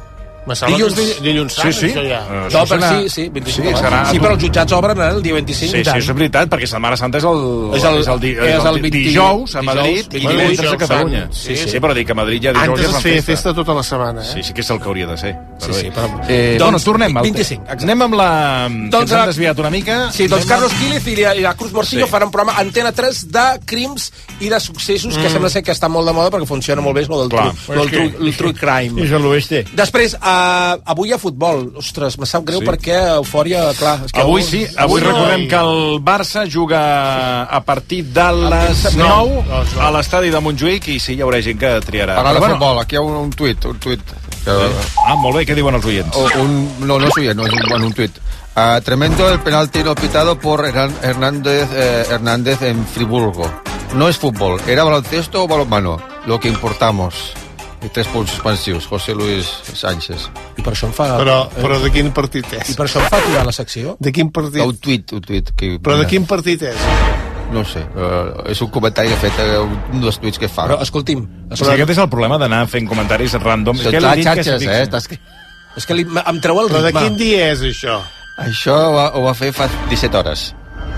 Me sembla Dilluns, que és di- dilluns sant, Sí, sí. això ja. Eh, No, això però serà- sí, sí, vint-i-cinc Sí, de serà- març. Sí, però els jutjats obren eh, el dia vint-i-cinc. Sí, sí, això és veritat, perquè Setmana Santa és el, És el- és el, di- és el di- vint- dijous a dijous, Madrid i dijous, divendres a dijous Catalunya. sant. Sí, Sí, sí, sí. però dic que a Madrid ja dijous Antes ja es fan feia festa. festa tota la setmana, eh? Sí, sí que és el que hauria de ser. Sí, Però sí, bé. però- Eh, Doncs, bueno, tornem. al- vint-i-cinc, exacte. Anem amb la... Doncs Doncs ens hem la- desviat una mica. Sí, doncs Anem Carlos Quílez i la, i la Cruz Morcillo Sí. faran un programa Antena tres de crims i de successos, que sembla ser que està molt de moda perquè funciona molt bé, és lo del Clar. true, lo del true, el true crime. És a l'oeste. Després, uh, avui hi ha futbol. Ostres, me sap greu Sí. perquè Eufòria, clar... És que Avui sí, avui no. recordem que el Barça juga a partir de les No, nou no, a l'estadi de Montjuïc i sí, hi haurà gent que triarà. Parlant Però de bueno, futbol, aquí hi ha un, un tuit, un tuit. Que, Ah, molt bé, què diuen els oients? o, un, no, no es oient, no, es un, bueno, un tuit. Uh, tremendo el penalti no pitado por Hernan- Hernández, eh, Hernández en Friburgo. No es fútbol, era baloncesto o balonmano, lo que importamos. I tres punts suspensius, José Luis Sánchez. I per això em fa... Però, però de quin partit és? I per això em fa aturar la secció? De quin partit? Un tuit, un tuit. Que, Però de quin partit és? No sé, uh, és un comentari que ha fet, uh, un dels tuits que fa. Però, escolti'm... O sigui, aquest és el problema d'anar fent comentaris random. Són Què li les dic que xarxes, s'hi eh? fixin? T'has... És que li, em treu el Però de ritme. quin dia és, això? Això ho va, ho va fer fa disset hores.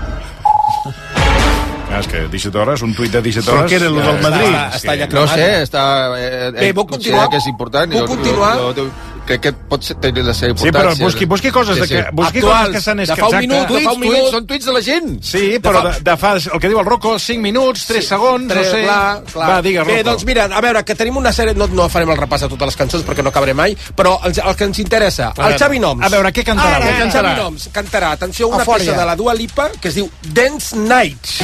Ah, és que disset hores, un tuit de disset Però hores... què era, lo del ja Madrid? està, Està ja No cremat. sé, està... Eh, Bé, puc considera continuar? que és important. Puc continuar? Jo, jo, jo, crec que pot ser, tenir la seva Sí, però importància. busqui, busqui coses, de que, busqui Actuals, coses que s'han de fa un minut, de Tuits, fa un tuits, minut. són tuits de la gent. Sí, però de, de fa, el que diu el Rocco, cinc minuts, tres segons, Tres, no sé... clar, clar. Va, digues, Bé, Rocco. doncs mira, a veure, que tenim una sèrie... No, no farem el repàs de totes les cançons perquè no acabaré mai, però el, el que ens interessa, el veure, Xavi Noms. a veure, què cantarà? Ara, Què el cantarà? Xavi Noms cantarà, atenció, una Eufòria. peça de la Dua Lipa que es diu Dance Nights.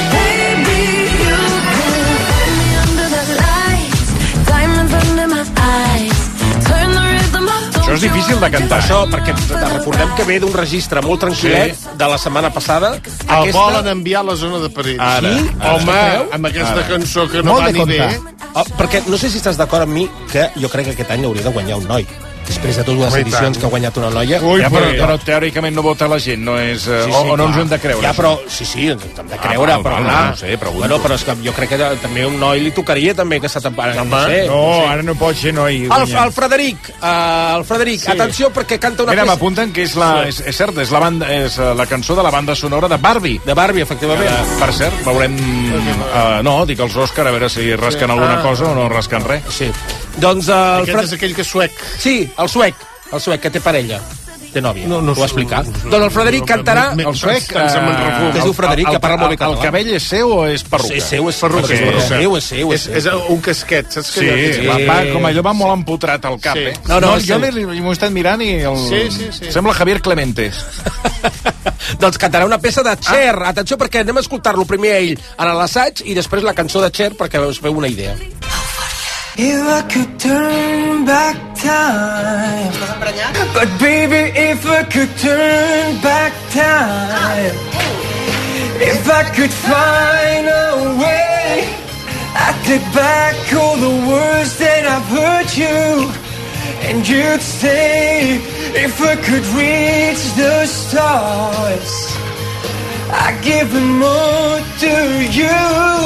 Això és difícil de cantar. Això, perquè recordem que ve d'un registre molt tranquil·let Sí. de la setmana passada. El volen enviar a la zona de perill. Ara, Sí? ara. Home, Ara. amb aquesta Ara. cançó que no Molt va de ni bé... compte. Oh, perquè no sé si estàs d'acord amb mi que jo crec que aquest any hauria de guanyar un noi. Després de totes les Home, i edicions tant. que ha guanyat una noia. Ui, ja, però, eh, però teòricament no vota la gent, no és, eh, Sí, o, sí, o no ens clar. ho hem de creure. Ja, però, sí, sí, ens hem de creure, Ah, val, però val, clar. no sé, pregunto. Bueno, però és que jo crec que també un noi li tocaria també aquesta temporada. Home, no sé. No, sé. ara no pot ser, noi. El, el Frederic, uh, el Frederic, sí. Atenció perquè canta una Mira, peça... m'apunten que és, la, és, és cert, és la, banda, és eh, la cançó de la banda sonora de Barbie. De Barbie, efectivament. Uh, per cert, veurem... Uh, no, dic els Òscar, a veure si rasquen Sí. alguna Ah. cosa o no rasquen res. Sí. Doncs uh, el Aquest Fred... és aquell que és suec. Sí, el suec, el suec, que té parella. Té nòvia, No, no ho va sé, explicar. no sé. Doncs el Frederic cantarà... Me- El suec... Tant se me'n refum. Que es diu Frederic, que parla molt bé el, català. el cabell és seu o és perruca? És seu, és Perruca, és perruca. seu, és seu, és És, és seu. un casquet, saps que Sí, allò que sí. és- Va, va, com allò va molt empotrat al cap, Sí. eh? No, no, és jo seu. li, li, m'ho he estat mirant i el... Sí, sí, sí. Sembla Javier Clemente. Doncs cantarà una peça de Cher. Ah. Atenció, perquè anem a escoltar-lo primer a ell en l'assaig i després la cançó de Cher perquè us feu una idea. If I could turn back time. But baby, if I could turn back time. If I could find a way, I'd take back all the words that I've hurt you. And you'd say, if I could reach the stars, I'd give them all to you.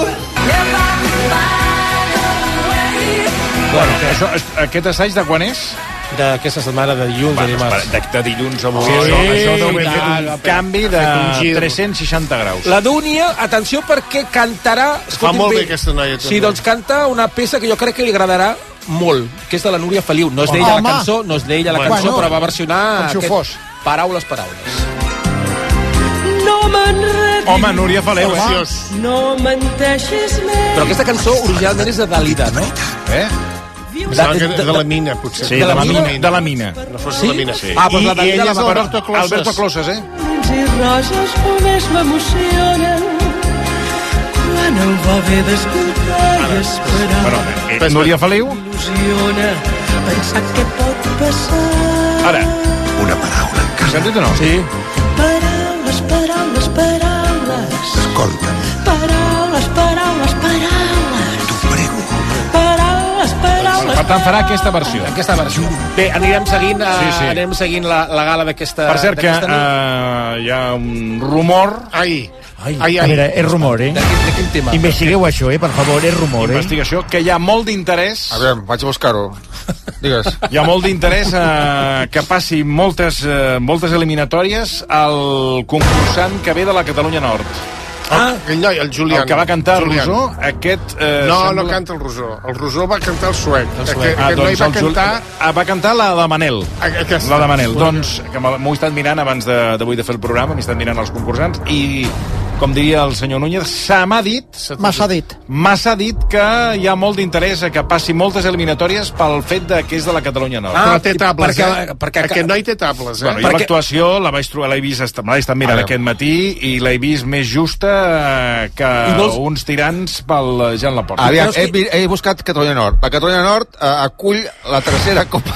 Bueno, això, aquest assaig de quan és? D'aquesta setmana de dilluns bueno, a dimarts. De, de dilluns a avui. Sí, això, això deu haver sí, fet un sí, canvi de tres-cents seixanta graus. La Dúnia, atenció, perquè cantarà... Fa molt bé aquesta noia, també. Sí, doncs canta una peça que jo crec que li agradarà molt, que és de la Núria Feliu. No és d'ella la cançó, no és d'ella la cançó, però va versionar aquest... Paraules, paraules. No m'enredis. Home, Núria Feliu, eh? No menteixis més. Però aquesta cançó originalment és de Dalida, no? Eh? De, de, de, de la mina, potser. Sí, de, de, la, mina? mina. de la mina. No fos de la mina, sí. Ah, però la I, i ella és Alberto Closes. Alberto Closes, eh? I roses només m'emocionen quan el va haver d'escoltar i esperar. Bueno, eh, Núria Feliu. Il·lusiona pensar què pot passar. Ara. Una paraula en casa. Sentit o no? Sí. Paraules, paraules, paraules. Escolta'm. Paraules, paraules, paraules. T'ho prego. Paraules, paraules. Per tant, farà aquesta versió. Aquesta versió. Bé, anirem seguint, uh, Sí, sí. anem seguint la, la gala d'aquesta... Per cert que d'aquesta nit. uh, hi ha un rumor... Ai, Ai, ai, A ai. veure, és rumor, eh? De, quin- de quin tema? Investigueu això, eh? Per favor, és rumor, eh? Investigació, que hi ha molt d'interès... A veure, vaig a buscar-ho. Digues. Hi ha molt d'interès eh, que passi moltes, eh, moltes eliminatòries al concursant que ve de la Catalunya Nord. Ah, aquell noi, el Julián. El que va cantar el Julián. Rosó, aquest... Eh, No, sembla... no canta el Rosó. El Rosó va cantar el suec. El Aquest, suec. Ah, aquest noi doncs va el Jul- cantar... Ah, va cantar la de Manel. Aquesta. La de Manel. Doncs, que m'ho he estat mirant abans de- d'avui de, de fer el programa, m'he estat mirant els concursants, i, com diria el senyor Núñez, se m'ha dit... Massa dit. Massa dit que hi ha molt d'interès a que passi moltes eliminatòries pel fet de que és de la Catalunya Nord. Però té tables, perquè- eh? perquè- Aquest noi té tables, eh? Bueno, jo l'actuació la vaig trobar, l'he vist, est- me l'he estat mirant aquest matí i l'he vist més justa eh, que vols- uns tirants pel Jean Laporta. Aviam, he, vi- he buscat Catalunya Nord. La Catalunya Nord eh, acull la tercera Copa...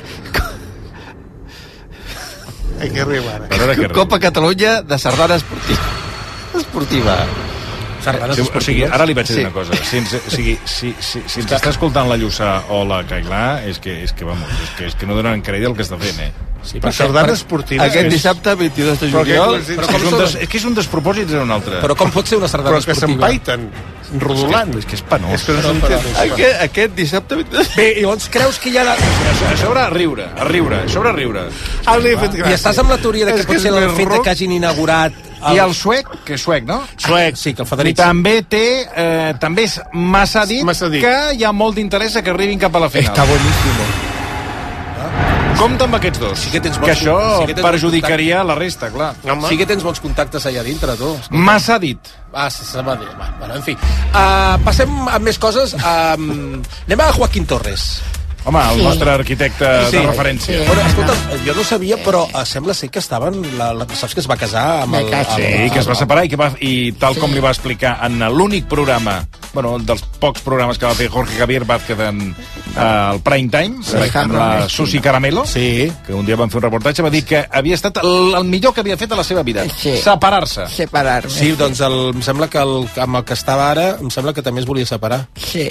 Ai, que riu, ara. A veure què Copa Catalunya de sardana esportiva. Esportiva. Sí, o sigui, ara li vaig dir Sí. una cosa. Si ens, o sigui, si, si, si ens està escoltant la Lluçà o la Cailà, és que, és que, vamos, és que, és que no donen crèdit el que està fent, eh? Sí, però sardana esportiva... Aquest és- dissabte, vint-i-dos de Però què juliol... vols dir? Però és, un des, és que és un despropòsit de un altre. Però com pot ser una sardana Però que esportiva? s'empaiten, rodolant. És que és penós. És que no s'entén. Aquest, aquest dissabte... vint-i-dos Bé, i llavors creus que hi ha... La... A sobre a riure, a riure, a sobre a riure. Ah, li he fet I gràcia. estàs amb la teoria de que És que pot ser és el més fet de rock. que hagin inaugurat... I el suec, que és suec, no? Suec, sí, que el I Federic... també té, eh, també és massa dit, Massa dit. que hi ha molt d'interès a que arribin cap a la final. Està boníssimo. Compte amb aquests dos, Sí que tens que bons- això sí que tens perjudicaria la resta, clar. Home. Sí que tens bons contactes allà dintre, tu. Massa dit. Ah, se, se va dir. Va, bueno, en fi. Uh, passem a més coses. Um, anem a Joaquín Torres. Home, el Sí. nostre arquitecte Sí. de referència. Bueno, escolta, jo no sabia, però uh, sembla ser que estaven... La, la, saps que es va casar amb el... Sí, amb, que es va separar i, que va, i tal com li va explicar en l'únic programa, bueno, dels pocs programes que va fer Jorge Javier Vázquez en eh, el Prime Time, Sí. amb la Susi Caramelo, sí. que un dia van fer un reportatge, va dir que havia estat el, el millor que havia fet a la seva vida. Sí. Separar-se. Separar-me. Sí, doncs el, em sembla que el, amb el que estava ara, em sembla que també es volia separar. Sí.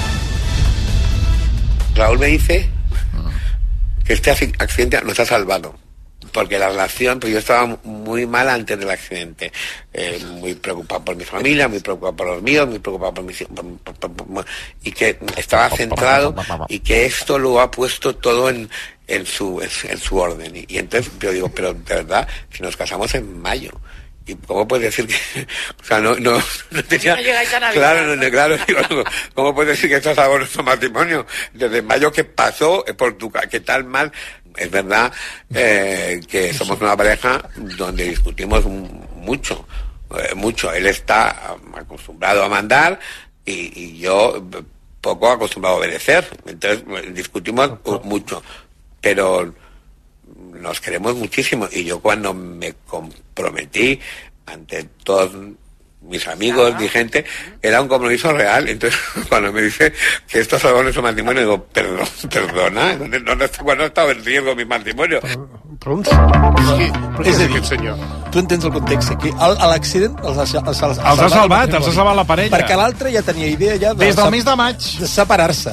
Raúl me dice que este acc- accidente nos ha salvado. Porque la relación, pues yo estaba muy mal antes del accidente. Eh, muy preocupado por mi familia, muy preocupado por los míos, muy preocupado por mis hijos. por- por- por- por- y que estaba centrado y que esto lo ha puesto todo en, en, su, en su orden. Y, y entonces yo digo, pero de verdad, si nos casamos en mayo. ¿Y cómo puedes decir que...? O sea, no, no, no tenía... No llegáis a Navidad. Claro, no, no, claro. Digo, ¿cómo puedes decir que esto es algo nuestro matrimonio? Desde mayo que pasó, eh, por tu... ca- que tal mal... Es verdad eh, que somos una pareja donde discutimos m- mucho, eh, mucho. Él está um, acostumbrado a mandar y, y yo eh, poco acostumbrado a obedecer. Entonces eh, discutimos uh, mucho. Pero nos queremos muchísimo y yo cuando me comprometí ante todos mis amigos y gente, era un compromiso real. Entonces cuando me dice que esto es algo de nuestro matrimonio, digo, perdón, perdona, no, no, no, no estaba en riesgo mi matrimonio. Però on... Qui, però És és a dir, aquest senyor? tu entens el context aquí. El- A l'accident els ha, els, els, Els ha salvat, els ha salvat la parella. Perquè l'altre ja tenia idea ja de, Des del mes de maig. de separar-se.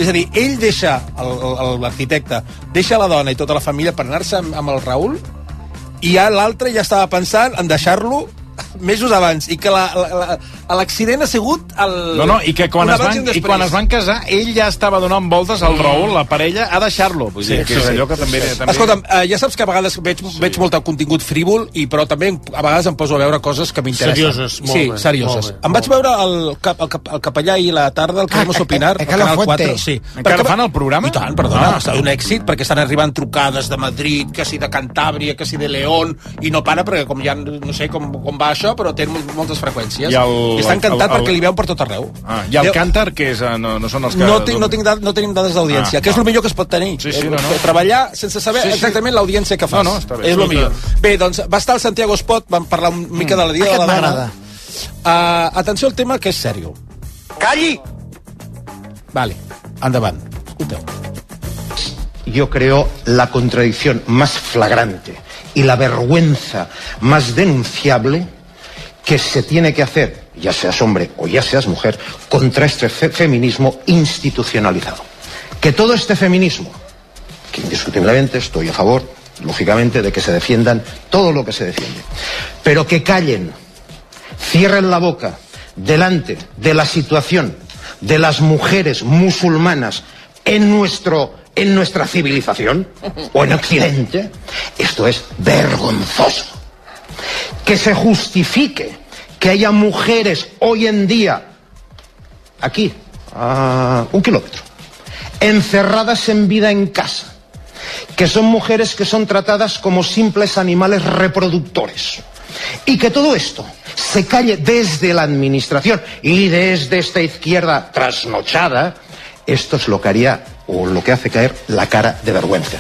És a dir, ell deixa, l'arquitecte, deixa la dona i tota la família per anar-se amb, amb el Raül, i ja l'altre ja estava pensant en deixar-lo mesos abans, i que l'accident ha sigut el... No, no, i que quan, es van, i quan es van casar, ell ja estava donant voltes al Raül, la parella, a deixar-lo. Vull dir, sí, que és allò que també... també... Escolta'm, eh, ja saps que a vegades veig, sí. veig molt contingut frívol, i però també a vegades em poso a veure coses que m'interessen. Serioses, molt sí, bé. serioses. Molt bé, em vaig veure el, cap, el, cap, el capellà i la tarda, el Carlos Opinar, al Canal quatre. Sí. Encara fan el programa? I tant, perdona, ha estat un èxit, perquè estan arribant trucades de Madrid, que si de Cantàbria, que si de León, i no para, perquè com ja no sé com, com va això, però té moltes freqüències. I, el, I està encantat el, el, perquè li veu per tot arreu. Ah, I el Déu... càntar, que és, no, no són els que... No, tinc, no, tinc, no tenim dades d'audiència, ah, que és no. el millor que es pot tenir. Sí, sí, no, no. Treballar sense saber sí, sí. exactament l'audiència que fas. No, no, està bé. És el millor. Bé, doncs va estar al Santiago Spot, vam parlar una mica de la Dia Aquest de la Dona. Uh, atenció al tema, que és sèrio. Calli! Vale, endavant. Escolteu. Yo creo la contradicción más flagrante y la vergüenza más denunciable que se tiene que hacer, ya seas hombre o ya seas mujer, contra este fe feminismo institucionalizado. Que todo este feminismo, que indiscutiblemente estoy a favor, lógicamente, de que se defiendan todo lo que se defiende, pero que callen, cierren la boca delante de la situación de las mujeres musulmanas en nuestro en nuestra civilización o en Occidente, esto es vergonzoso. Que se justifique que haya mujeres hoy en día aquí, a un kilómetro, encerradas en vida en casa, que son mujeres que son tratadas como simples animales reproductores, y que todo esto se calle desde la administración y desde esta izquierda trasnochada, esto es lo que haría o lo que hace caer la cara de vergüenza.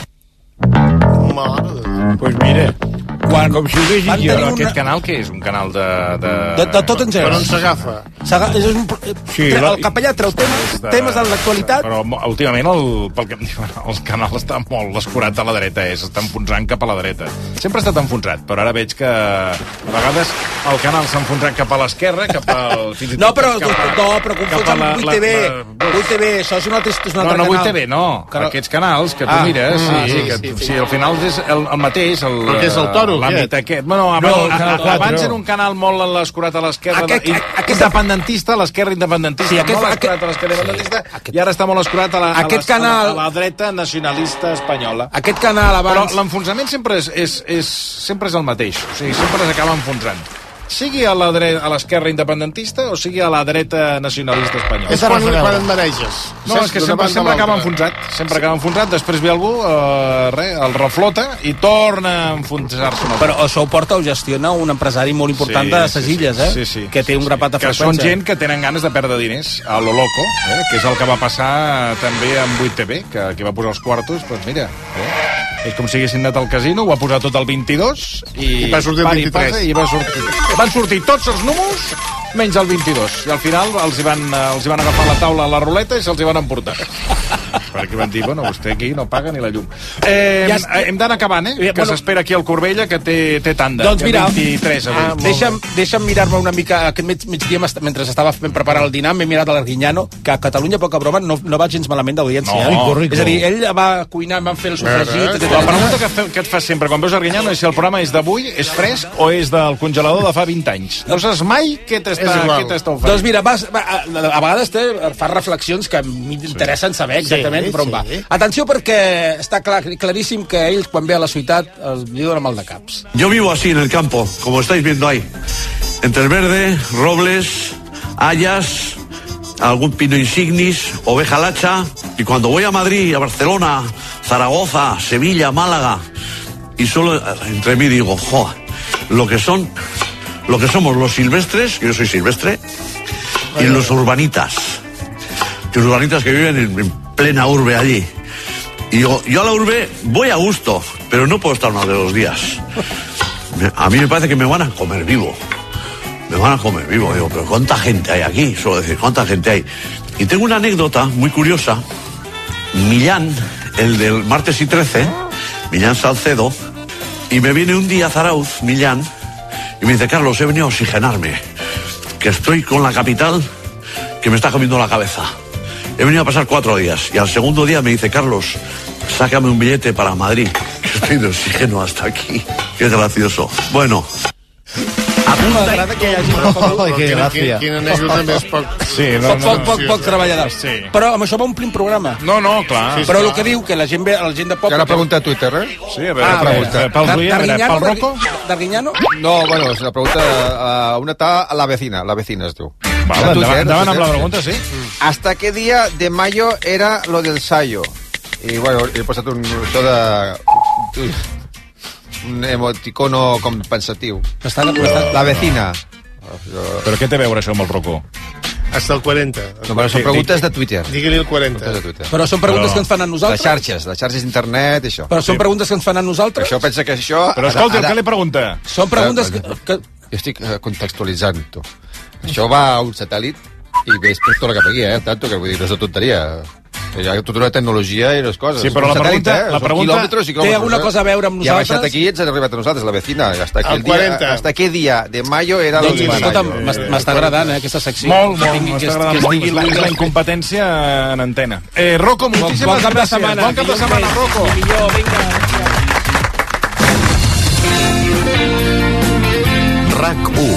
Pues mire, quan, com si ho vegi jo, una... aquest canal, que és? Un canal de... De, de, de tot en general. Per on s'agafa? És un... Sí, el la... capellà treu temes, de... temes de l'actualitat. Però últimament el, pel que em diuen, el canal està molt escurat a la dreta, eh? S'està enfonsant cap a la dreta. Sempre ha estat enfonsat, però ara veig que a vegades el canal s'ha enfonsat cap a l'esquerra, cap al... No, però, cap a, no, però confons amb vuit T V. vuit T V, això és un altre, és un altre no, no, canal. vuit T V, no. Que... Aquests canals que tu ah, mires, mm, sí, sí, que, sí, sí, sí, al final és el, el mateix, el, però que és el toro, l'àmbit aquest. Bueno, abans, no, a, a, abans era un canal molt escurat a l'esquerra, aquest, aquest, independentista, a l'esquerra independentista, sí, aquest, molt escurat aquest, a l'esquerra independentista, sí, i ara està molt escurat a la, a, les, canal, a, la, a la dreta nacionalista espanyola. Aquest canal abans... Però l'enfonsament sempre és, és, és, sempre és el mateix, o sigui, sempre s'acaba enfonsant. Sigui a l'esquerra independentista o sigui a la dreta nacionalista espanyola. És quan, quan et mareges. No, és que sempre, sempre acaba enfonsat. Sempre acaba enfonsat, després ve algú, eh, res, el reflota i torna a enfonsar-se. Però això ho porta o gestiona un empresari molt important sí, de ses illes, eh? Sí, sí. Que té un grapat de que freqüència. Que són gent que tenen ganes de perdre diners a lo loco, eh? Que és el que va passar també amb vuit T V, que, que va posar els quartos, doncs mira, eh? És com si haguessin anat al casino, ho va posar tot al vint-i-dos i, I va sortir el vint-i-tres. I va sortir, van sortir tots els números menys el vint-i-dos. I al final els hi van, els hi van agafar la taula a la ruleta i se'ls hi van emportar. Perquè van dir, bueno, vostè aquí no paga ni la llum. Eh, ja hem d'anar acabant, eh? Que bueno, s'espera aquí al Corbella, que té, té tanda. Doncs mira, vint-i-tres, ah, deixa'm, deixa'm mirar-me una mica, aquest mig, migdia, mentre estava fent preparar el dinar, m'he mirat a l'Arguinyano, que a Catalunya, poca broma, no, no va gens malament d'audiència. No, eh? És a dir, ell va cuinar, van fer el sofregit... Eh, eh, la pregunta que, fe, que et fas sempre quan veus Arguinyano és si el programa és d'avui, és fresc o és del congelador de fa vint anys. No saps mai què t'està oferint. Doncs mira, vas, va, a vegades té, fa reflexions que m'interessen saber exactament sí, per on va. Sí. Atenció, perquè està clar, claríssim que ell, quan ve a la ciutat, li dona mal de caps. Yo vivo así en el campo, como estáis viendo ahí. Entre el verde, robles, hayas, algún pino insignis, oveja lacha. Y cuando voy a Madrid, a Barcelona, Zaragoza, Sevilla, Málaga, y solo entre mí digo, joder, lo que son, lo que somos los silvestres, que yo soy silvestre, y los urbanitas. Los urbanitas que viven en, en plena urbe allí. Y yo, yo a la urbe voy a gusto, pero no puedo estar más de dos días. A mí me parece que me van a comer vivo. Me van a comer vivo. Digo, pero ¿cuánta gente hay aquí? Suelo decir, ¿cuánta gente hay? Y tengo una anécdota muy curiosa. Millán, el del martes y trece, Millán Salcedo, y me viene un día a Zarauz, Millán, y me dice, Carlos, he venido a oxigenarme, que estoy con la capital que me está comiendo la cabeza. he venido a pasar cuatro días. Y al segundo día me dice, Carlos, sácame un billete para Madrid, que estoy de oxígeno hasta aquí. Qué gracioso. Bueno. M'agrada que hi hagi Ai, que gràcia. Quina anècdota més poc... Sí, no, poc, no, poc, no, poc, poc treballador. Sí. Però amb això va omplint programa. No, no, clar. Sí, però el que diu que la gent ve, la gent de poble... Hi ha una pregunta a Twitter, eh? Sí, a veure, Ah, a veure, pel Ruiz, a veure, pel Rocco? D'Arguiñano? No, bueno, és una pregunta a una ta a la vecina, la vecina es diu. Vale, endavant, endavant amb la pregunta, sí. ¿Hasta qué día de mayo era lo del sayo? Y bueno, he posat un... això de... un emoticono com pensatiu. Està, està... La vecina. Però què té a veure això amb el Rocco? Hasta el quaranta. No, però són preguntes de Twitter. Digui-li el quaranta. De Twitter. Però són preguntes però... que ens fan a nosaltres? De xarxes, de xarxes d'internet i això. Però són preguntes que ens fan a nosaltres? Això pensa que això... Però escolta, què li pregunta? Són preguntes que... que... Jo estic contextualitzant, tu. Això va a un satèl·lit i ves per tot el cap aquí, eh? Tanto que vull dir, no és una tonteria. Hi ha tota una tecnologia i les coses. Sí, però la pregunta... Eh? La pregunta... Quilòmetres i quilòmetres. Té alguna cosa a veure amb nosaltres? Ja ha baixat aquí i ens ha arribat a nosaltres, la vecina. Hasta aquell, quaranta. dia, hasta aquell dia de mayo era... Doncs, escolta, m'està agradant, eh, aquesta secció. Molt, molt, m'està agradant molt. La, la incompetència en antena. Eh, Rocco, moltíssimes bon cap de gràcies. setmana. Bon cap de setmana, Rocco. Millor, vinga. RAC u.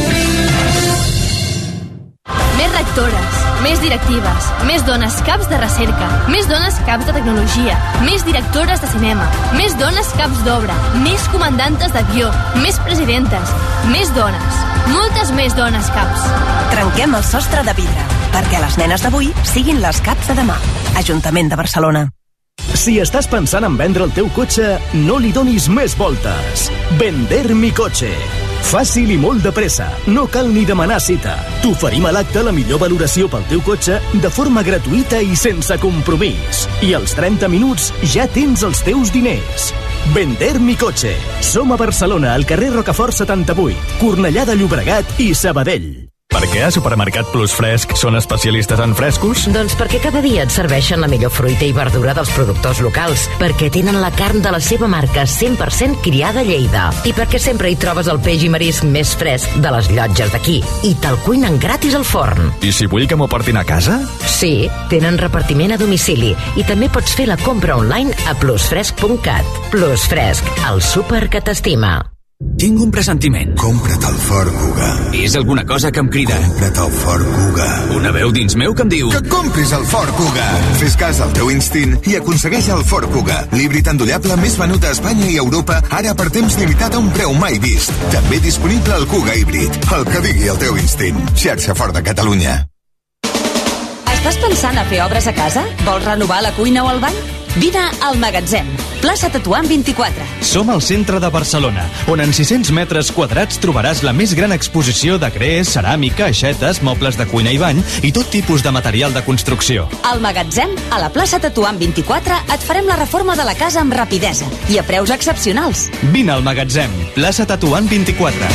Més rectores, més directives, més dones caps de recerca, més dones caps de tecnologia, més directores de cinema, més dones caps d'obra, més comandantes d'avió, més presidentes, més dones, moltes més dones caps. Trenquem el sostre de vidre, perquè les nenes d'avui siguin les caps de demà. Ajuntament de Barcelona. Si estàs pensant en vendre el teu cotxe, no li donis més voltes. Vender mi cotxe. Fàcil i molt de pressa. No cal ni demanar cita. T'oferim a l'acte la millor valoració pel teu cotxe de forma gratuïta i sense compromís. I als trenta minuts ja tens els teus diners. Vender mi cotxe. Som a Barcelona, al carrer Rocafort setanta-vuit, Cornellà de Llobregat i Sabadell. Per què a Supermercat Plus Fresc són especialistes en frescos? Doncs perquè cada dia et serveixen la millor fruita i verdura dels productors locals, perquè tenen la carn de la seva marca cent per cent criada a Lleida i perquè sempre hi trobes el peix i marisc més fresc de les llotges d'aquí i te'l cuinen gratis al forn. I si vull que m'ho portin a casa? Sí, tenen repartiment a domicili i també pots fer la compra online a plusfresc punt cat. Plus Fresc, el súper que t'estima. Tinc un pressentiment. Compra't el Ford Kuga. És alguna cosa que em crida. Compra't el Ford Kuga. Una veu dins meu que em diu... Que compris el Ford Kuga. Fes cas al teu instint i aconsegueix el Ford Kuga. L'híbrid endollable més venut a Espanya i Europa, ara per temps limitat a un preu mai vist. També disponible el Kuga híbrid. El que digui el teu instint. Xarxa Ford de Catalunya. Estàs pensant a fer obres a casa? Vols renovar la cuina o el bany? Vine al Magatzem, plaça Tetuan vint-i-quatre. Som al centre de Barcelona, on en sis-cents metres quadrats trobaràs la més gran exposició de gres, ceràmica, aixetes, mobles de cuina i bany i tot tipus de material de construcció. Al Magatzem, a la plaça Tetuan vint-i-quatre, et farem la reforma de la casa amb rapidesa i a preus excepcionals. Vine al Magatzem, plaça Tetuan vint-i-quatre.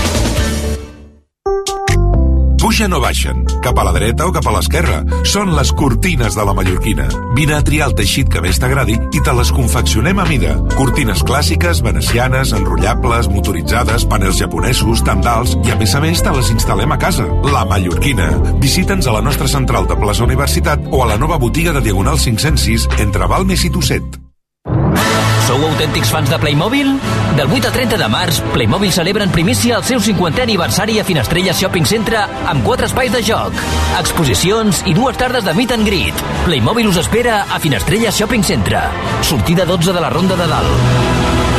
Pugen o baixen, cap a la dreta o cap a l'esquerra. Són les cortines de la mallorquina. Vine a triar el teixit que més t'agradi i te les confeccionem a mida. Cortines clàssiques, venecianes, enrotllables, motoritzades, panels japonesos, tendals i a més a més te les instal·lem a casa. La Mallorquina. Visita'ns a la nostra central de plaça Universitat o a la nova botiga de Diagonal cinc-cents sis entre Balmes i Tosset. Sou autèntics fans de Playmobil? Del vuit al trenta de març, Playmobil celebra en primícia el seu cinquantè aniversari a Finestrelles Shopping Centre amb quatre espais de joc, exposicions i dues tardes de meet and greet. Playmobil us espera a Finestrelles Shopping Centre. Sortida dotze de la Ronda de Dalt.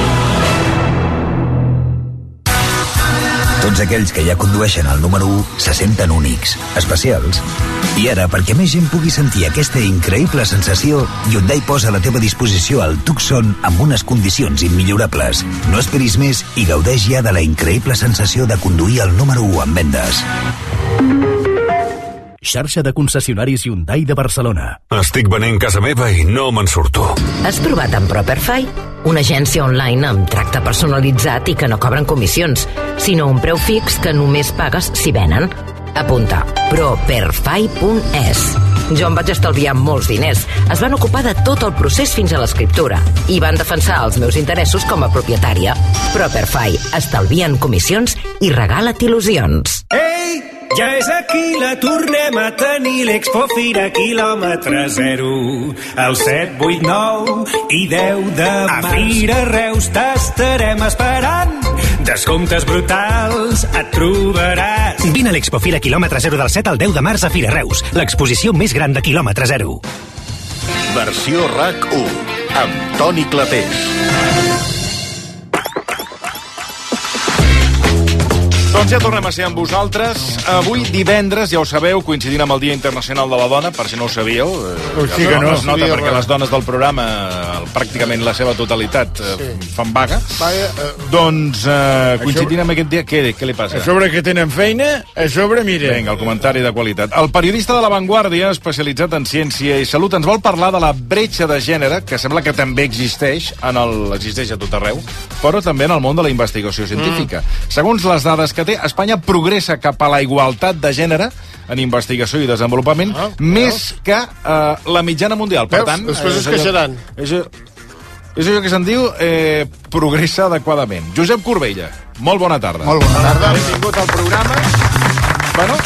Tots aquells que ja condueixen el número u se senten únics, especials. I ara, perquè més gent pugui sentir aquesta increïble sensació, Hyundai posa a la teva disposició el Tucson amb unes condicions immillorables. No esperis més i gaudeix ja de la increïble sensació de conduir el número u en vendes. Xarxa de concessionaris Hyundai de Barcelona. Estic venent casa meva i no me'n surto. Has provat amb Properfy? Una agència online amb tracte personalitzat i que no cobren comissions, sinó un preu fix que només pagues si venen. Apunta, properfy punt es. Jo em vaig estalviar molts diners. Es van ocupar de tot el procés fins a l'escriptura i van defensar els meus interessos com a propietària. Properfy, estalvia en comissions i regala't il·lusions. Hey! Ja és aquí, la tornem a tenir, l'Expo Fira quilòmetre zero. El set, vuit, nou i deu de març. A Fira Reus t'estarem esperant. Descomptes brutals et trobaràs. Vine a l'Expo Fira quilòmetre zero del set al deu de març a Fira Reus, l'exposició més gran de quilòmetre zero. Versió RAC u, amb Toni Clapés. Doncs ja tornem a ser amb vosaltres. Avui, divendres, ja ho sabeu, coincidint amb el Dia Internacional de la Dona, per si no ho sabíeu. Oh, sí que no. Es nota sí, perquè les dones del programa, pràcticament la seva totalitat, sí. fan vaga. vaga uh, doncs, uh, coincidint amb aquest dia, què, què li passa? A sobre que tenen feina, a sobre, mira. Vinga, el comentari de qualitat. El periodista de La Vanguardia, especialitzat en ciència i salut, ens vol parlar de la bretxa de gènere, que sembla que també existeix, en el, existeix a tot arreu, però també en el món de la investigació científica. Mm. Segons les dades que té, Espanya progressa cap a la igualtat de gènere en investigació i desenvolupament ah, més veus? que uh, la mitjana mundial. Per veus? tant, després es queixaran. És, és allò que se'n diu eh, progressa adequadament. Josep Corbella, molt bona tarda. Molt bona tarda. Benvingut al programa. Bueno,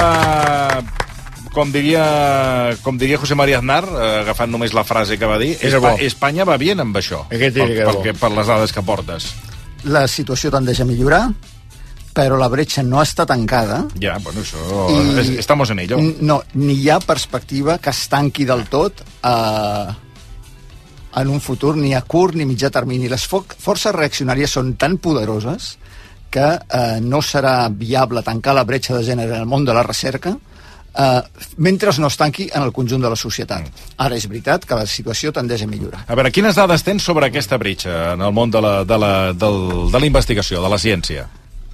uh, com diria, com diria José María Aznar, uh, agafant només la frase que va dir, Espa Espanya va bien amb això, per, per, per les dades que portes. La situació tendeix a millorar, però la bretxa no està tancada. Ja, bueno, això... I estamos en ello. No, ni hi ha perspectiva que es tanqui del tot eh, en un futur, ni a curt ni mitjà termini. Les forces reaccionàries són tan poderoses que eh, no serà viable tancar la bretxa de gènere en el món de la recerca eh, mentre no es tanqui en el conjunt de la societat. Ara és veritat que la situació tendeix a millorar. A veure, quines dades tens sobre aquesta bretxa en el món de la, de la, del, de la investigació, de la ciència?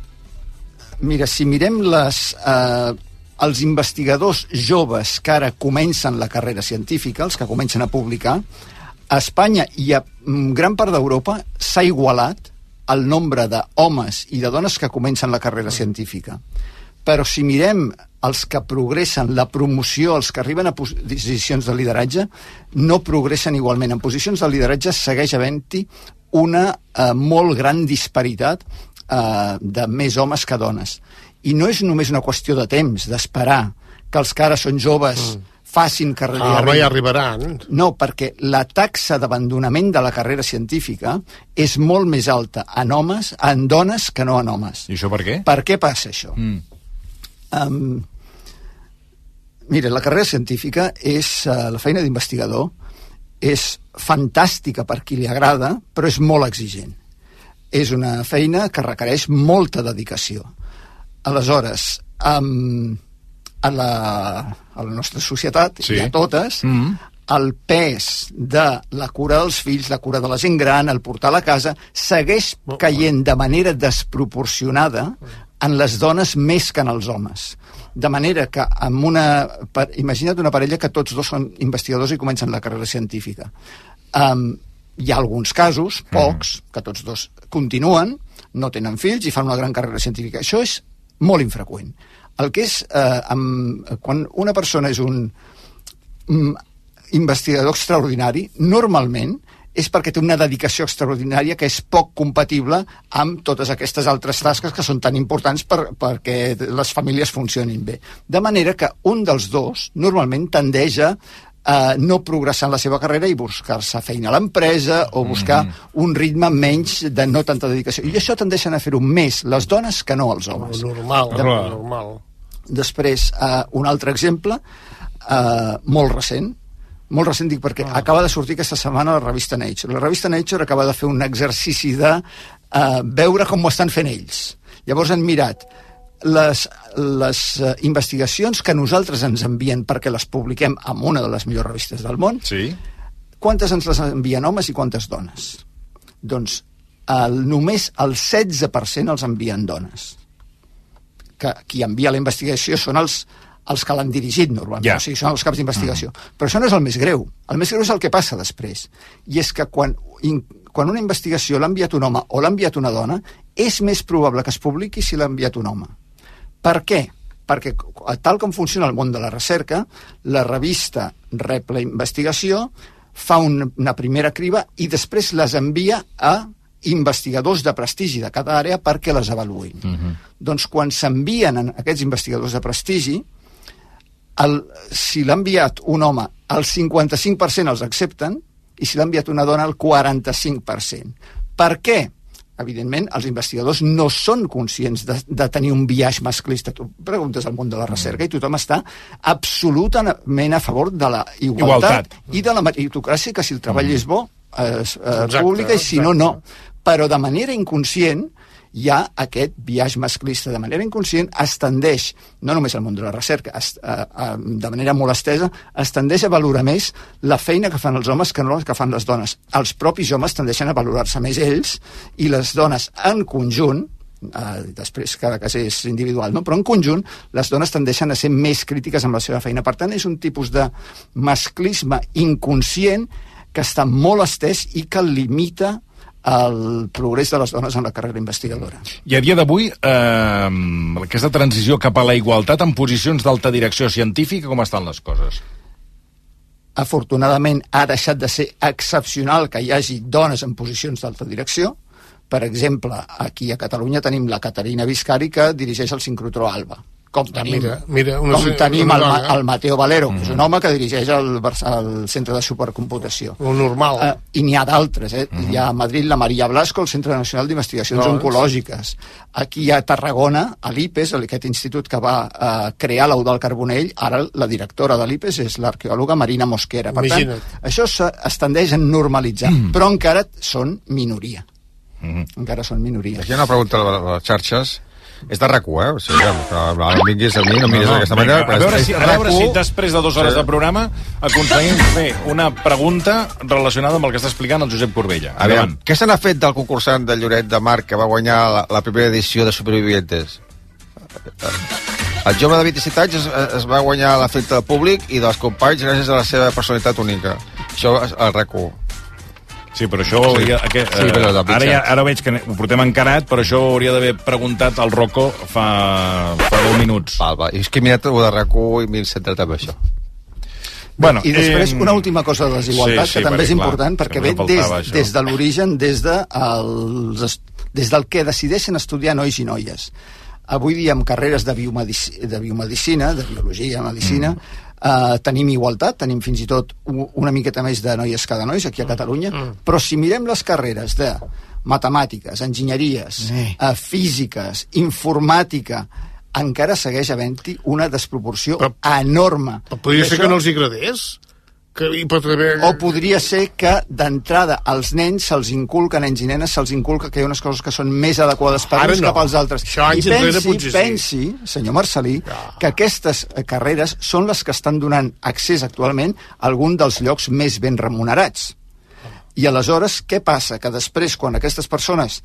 Mira, si mirem les, eh, els investigadors joves que ara comencen la carrera científica, els que comencen a publicar, a Espanya i a gran part d'Europa s'ha igualat el nombre d'homes i de dones que comencen la carrera científica. Però si mirem els que progressen, la promoció, els que arriben a posicions de lideratge, no progressen igualment. En posicions de lideratge segueix havent-hi una eh, molt gran disparitat Uh, de més homes que dones. I no és només una qüestió de temps, d'esperar que els que ara són joves mm. facin carrera. Ah, mai arribaran. No, perquè la taxa d'abandonament de la carrera científica és molt més alta en homes, en dones, que no en homes. I això per què? Per què passa això? Mm. Um, mira, la carrera científica és, uh, la feina d'investigador és fantàstica per qui li agrada, però és molt exigent. És una feina que requereix molta dedicació. Aleshores, um, a, la, a la nostra societat, sí. i a totes, mm-hmm. el pes de la cura dels fills, la cura de la gent gran, el portar a la casa, segueix caient de manera desproporcionada en les dones més que en els homes. De manera que, amb una, imagina't una parella que tots dos són investigadors i comencen la carrera científica. Um, hi ha alguns casos, pocs, mm. que tots dos continuen, no tenen fills i fan una gran carrera científica. Això és molt infreqüent. El que és, eh, amb, quan una persona és un um, investigador extraordinari, normalment és perquè té una dedicació extraordinària que és poc compatible amb totes aquestes altres tasques que són tan importants per, perquè les famílies funcionin bé. De manera que un dels dos normalment tendeix a Uh, no progressar en la seva carrera i buscar-se feina a l'empresa o buscar mm-hmm. un ritme menys de no tanta dedicació. I això tendeixen a fer-ho més les dones que no els homes. Normal, de... normal. Després, uh, un altre exemple, uh, molt recent, molt recent dic perquè ah. acaba de sortir aquesta setmana la revista Nature. La revista Nature acaba de fer un exercici de uh, veure com ho estan fent ells. Llavors han mirat les, les uh, investigacions que nosaltres ens envien perquè les publiquem en una de les millors revistes del món. Sí. Quantes ens les envien homes i quantes dones? Doncs el, només el setze per cent els envien dones. Que qui envia la investigació són els, els que l'han dirigit normalment, yeah. o sigui, són els caps d'investigació. Mm. Però això no és el més greu. El més greu és el que passa després. I és que quan, in, quan una investigació l'ha enviat un home o l'ha enviat una dona, és més probable que es publiqui si l'ha enviat un home. Per què? Perquè, tal com funciona el món de la recerca, la revista rep la investigació, fa un, una primera criba i després les envia a investigadors de prestigi de cada àrea perquè les avaluïn. Uh-huh. Doncs quan s'envien aquests investigadors de prestigi, el, si l'ha enviat un home, el cinquanta-cinc per cent els accepten, i si l'ha enviat una dona, el quaranta-cinc per cent. Per què? Evidentment, els investigadors no són conscients de, de tenir un biaix masclista. Tu preguntes al món de la recerca i tothom està absolutament a favor de la igualtat, igualtat. i de la meritocràcia, que si el treball mm. és bo, és eh, pública, i si no, no. Però de manera inconscient hi ha aquest biaix masclista. De manera inconscient es tendeix, no només al món de la recerca, es, eh, eh, de manera molt estesa, es tendeix a valorar més la feina que fan els homes que no la que fan les dones. Els propis homes tendeixen a valorar-se més ells, i les dones en conjunt, eh, després cada cas és individual, no? Però en conjunt les dones tendeixen a ser més crítiques amb la seva feina. Per tant, és un tipus de masclisme inconscient que està molt estès i que limita el progrés de les dones en la carrera investigadora. I a dia d'avui, eh, aquesta transició cap a la igualtat en posicions d'alta direcció científica, com estan les coses? Afortunadament, ha deixat de ser excepcional que hi hagi dones en posicions d'alta direcció. Per exemple, aquí a Catalunya tenim la Caterina Viscari, que dirigeix el sincrotró Alba. Com tenim, mira, mira, una, com tenim una el, dona, el Mateo Valero, que és un home que dirigeix el, el Centre de Supercomputació. El normal. Uh, I n'hi ha d'altres. Eh? Uh -huh. Hi ha a Madrid la Maria Blasco, el Centre Nacional d'Investigacions no, Oncològiques. Aquí a Tarragona, a l'I P E S, aquest institut que va uh, crear l'Eudald Carbonell, ara la directora de l'I P E S és l'arqueòloga Marina Mosquera. Per Imagina't. tant, això es tendeix a normalitzar, mm. però encara són minoria. Mm. Encara són minoria. Aquí hi ha una pregunta a les xarxes. És de RAC u, eh? O sigui, que no vinguis a mi, no miris d'aquesta no, no, manera. A veure, si, a veure si després de dues hores sí. de programa aconseguim fer una pregunta relacionada amb el que està explicant el Josep Corbella. A veure, què se n'ha fet del concursant de Lloret de Mar que va guanyar la, la primera edició de Supervivientes? El jove de vint-i-set anys es, es va guanyar l'afecte del públic i dels companys gràcies a la seva personalitat única. Això és el RAC u. Sí, però això ho hauria... Aquest, sí, però eh, ara, ja, ara veig que ho portem encarat, però això ho hauria d'haver preguntat al Rocco fa, fa deu minuts. Val, va. I és que he mirat ho de RAC u i m'he centrat en això. Bueno, I després eh... una última cosa de desigualtat, sí, sí, que també és important, clar, perquè ve des, des de l'origen, des, de els, des del que decideixen estudiar nois i noies. Avui dia, amb carreres de, biomedici, de biomedicina, de biologia, medicina, mm. Uh, tenim igualtat, tenim fins i tot una miqueta més de noies que de nois aquí a Catalunya, mm. però si mirem les carreres de matemàtiques, enginyeries, mm. uh, físiques, informàtica, encara segueix havent-hi una desproporció però, enorme. Però podria ser que no els agradés? Que hi pot haver... O podria ser que d'entrada als nens se'ls inculca, nens i nenes, se'ls inculca que hi ha unes coses que són més adequades per uns no. cap als altres. Això I pensi, pensi, senyor Marcelí, ja. que aquestes carreres són les que estan donant accés actualment a algun dels llocs més ben remunerats. I aleshores, què passa? Que després, quan aquestes persones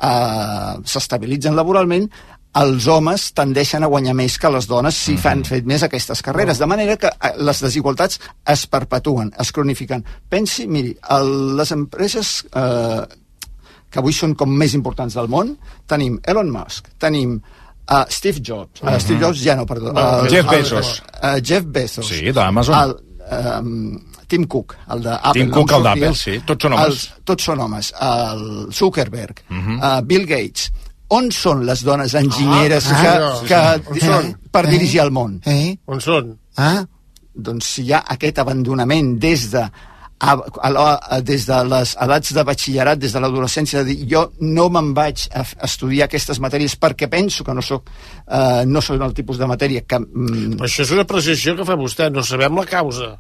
eh, s'estabilitzen laboralment, els homes tendeixen a guanyar més que les dones si fan fet més aquestes carreres, de manera que les desigualtats es perpetuen, es cronifiquen. Pensi, miri, el, les empreses eh, que avui són com més importants del món, tenim Elon Musk, tenim uh, Steve Jobs, uh, Steve Jobs ja no, perdó, uh, Jeff Bezos, uh, Jeff Bezos, sí, d'Amazon, um, Tim Cook, el d'Apple, Tim Cook, el d'Apple, sí, tots són homes, els, tots són homes, el Zuckerberg, uh -huh. uh, Bill Gates. On són les dones enginyeres ah, que, que, ah, que són per eh? dirigir el món? Eh? On són? Ah? Doncs si hi ha aquest abandonament des de, a, a, a, des de les edats de batxillerat, des de l'adolescència, de dir jo no me'n vaig a, a estudiar aquestes matèries perquè penso que no soc eh, no són el tipus de matèria que... Mm... Però això és una apreciació que fa vostè, no sabem la causa.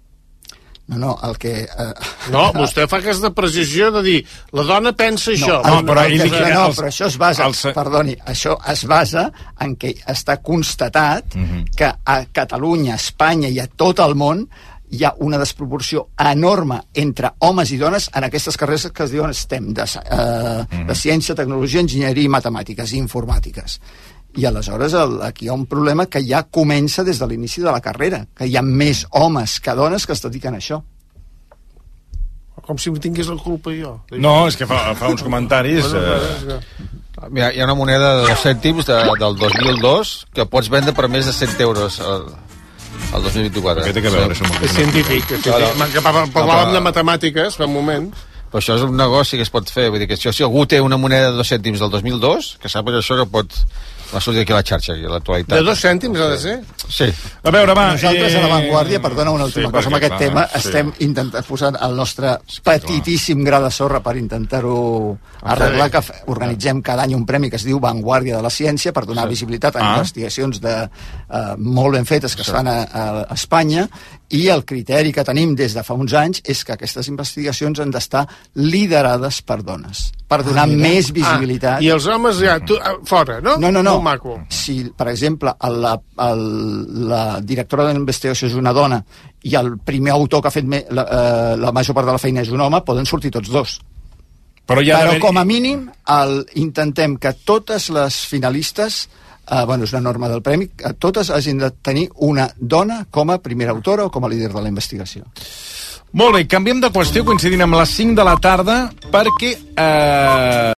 No, no, el que... Eh... No, vostè fa aquesta precisió de dir la dona pensa això. No, no, però, el que, no, els, però això es basa, els... perdoni, això es basa en que està constatat uh-huh. que a Catalunya, a Espanya i a tot el món hi ha una desproporció enorme entre homes i dones en aquestes carreres que es diuen STEM, de, eh, uh-huh. de ciència, tecnologia, enginyeria i matemàtiques i informàtiques. I aleshores el, aquí hi ha un problema que ja comença des de l'inici de la carrera, que hi ha més homes que dones que es dediquen a això. Com si em tingués la culpa jo. No, és que fa, fa uns comentaris... Eh... Mira, hi ha una moneda de dos cèntims de, del dos mil dos que pots vendre per més de cent euros el, el dos mil vint-i-quatre. Què té que veure? És científic. És científic. No, no. Parlàvem de matemàtiques fa un moment. Però això és un negoci que es pot fer. Vull dir que això, si algú té una moneda de dos cèntims del dos mil dos, que sap això que pot... Va sortir aquí a la xarxa, aquí a l'actualitat. De dos cèntims ha de ser? Sí. A veure, va... Nosaltres eh... a l'avantguàrdia, perdona una última sí, cosa, amb aquest clar, tema, sí. estem intentant posar el nostre petitíssim gra de sorra per intentar-ho arreglar, que organitzem cada any un premi que es diu Vanguardia de la Ciència per donar sí. visibilitat a ah. investigacions de, uh, molt ben fetes que sí. es fan a, a Espanya, i el criteri que tenim des de fa uns anys és que aquestes investigacions han d'estar liderades per dones, per donar ah, més visibilitat. Ah, I els homes ja, tu, fora, no? No, no, no. Molt maco. Si, per exemple, la, el, la directora de l'investigació és una dona i el primer autor que ha fet me, la, eh, la major part de la feina és un home, poden sortir tots dos. Però, ja Però com a mínim, el, intentem que totes les finalistes, eh, bueno, és una norma del premi, que totes hagin de tenir una dona com a primera autora o com a líder de la investigació. Molt bé, canviem de qüestió coincidint amb les cinc de la tarda perquè... Eh...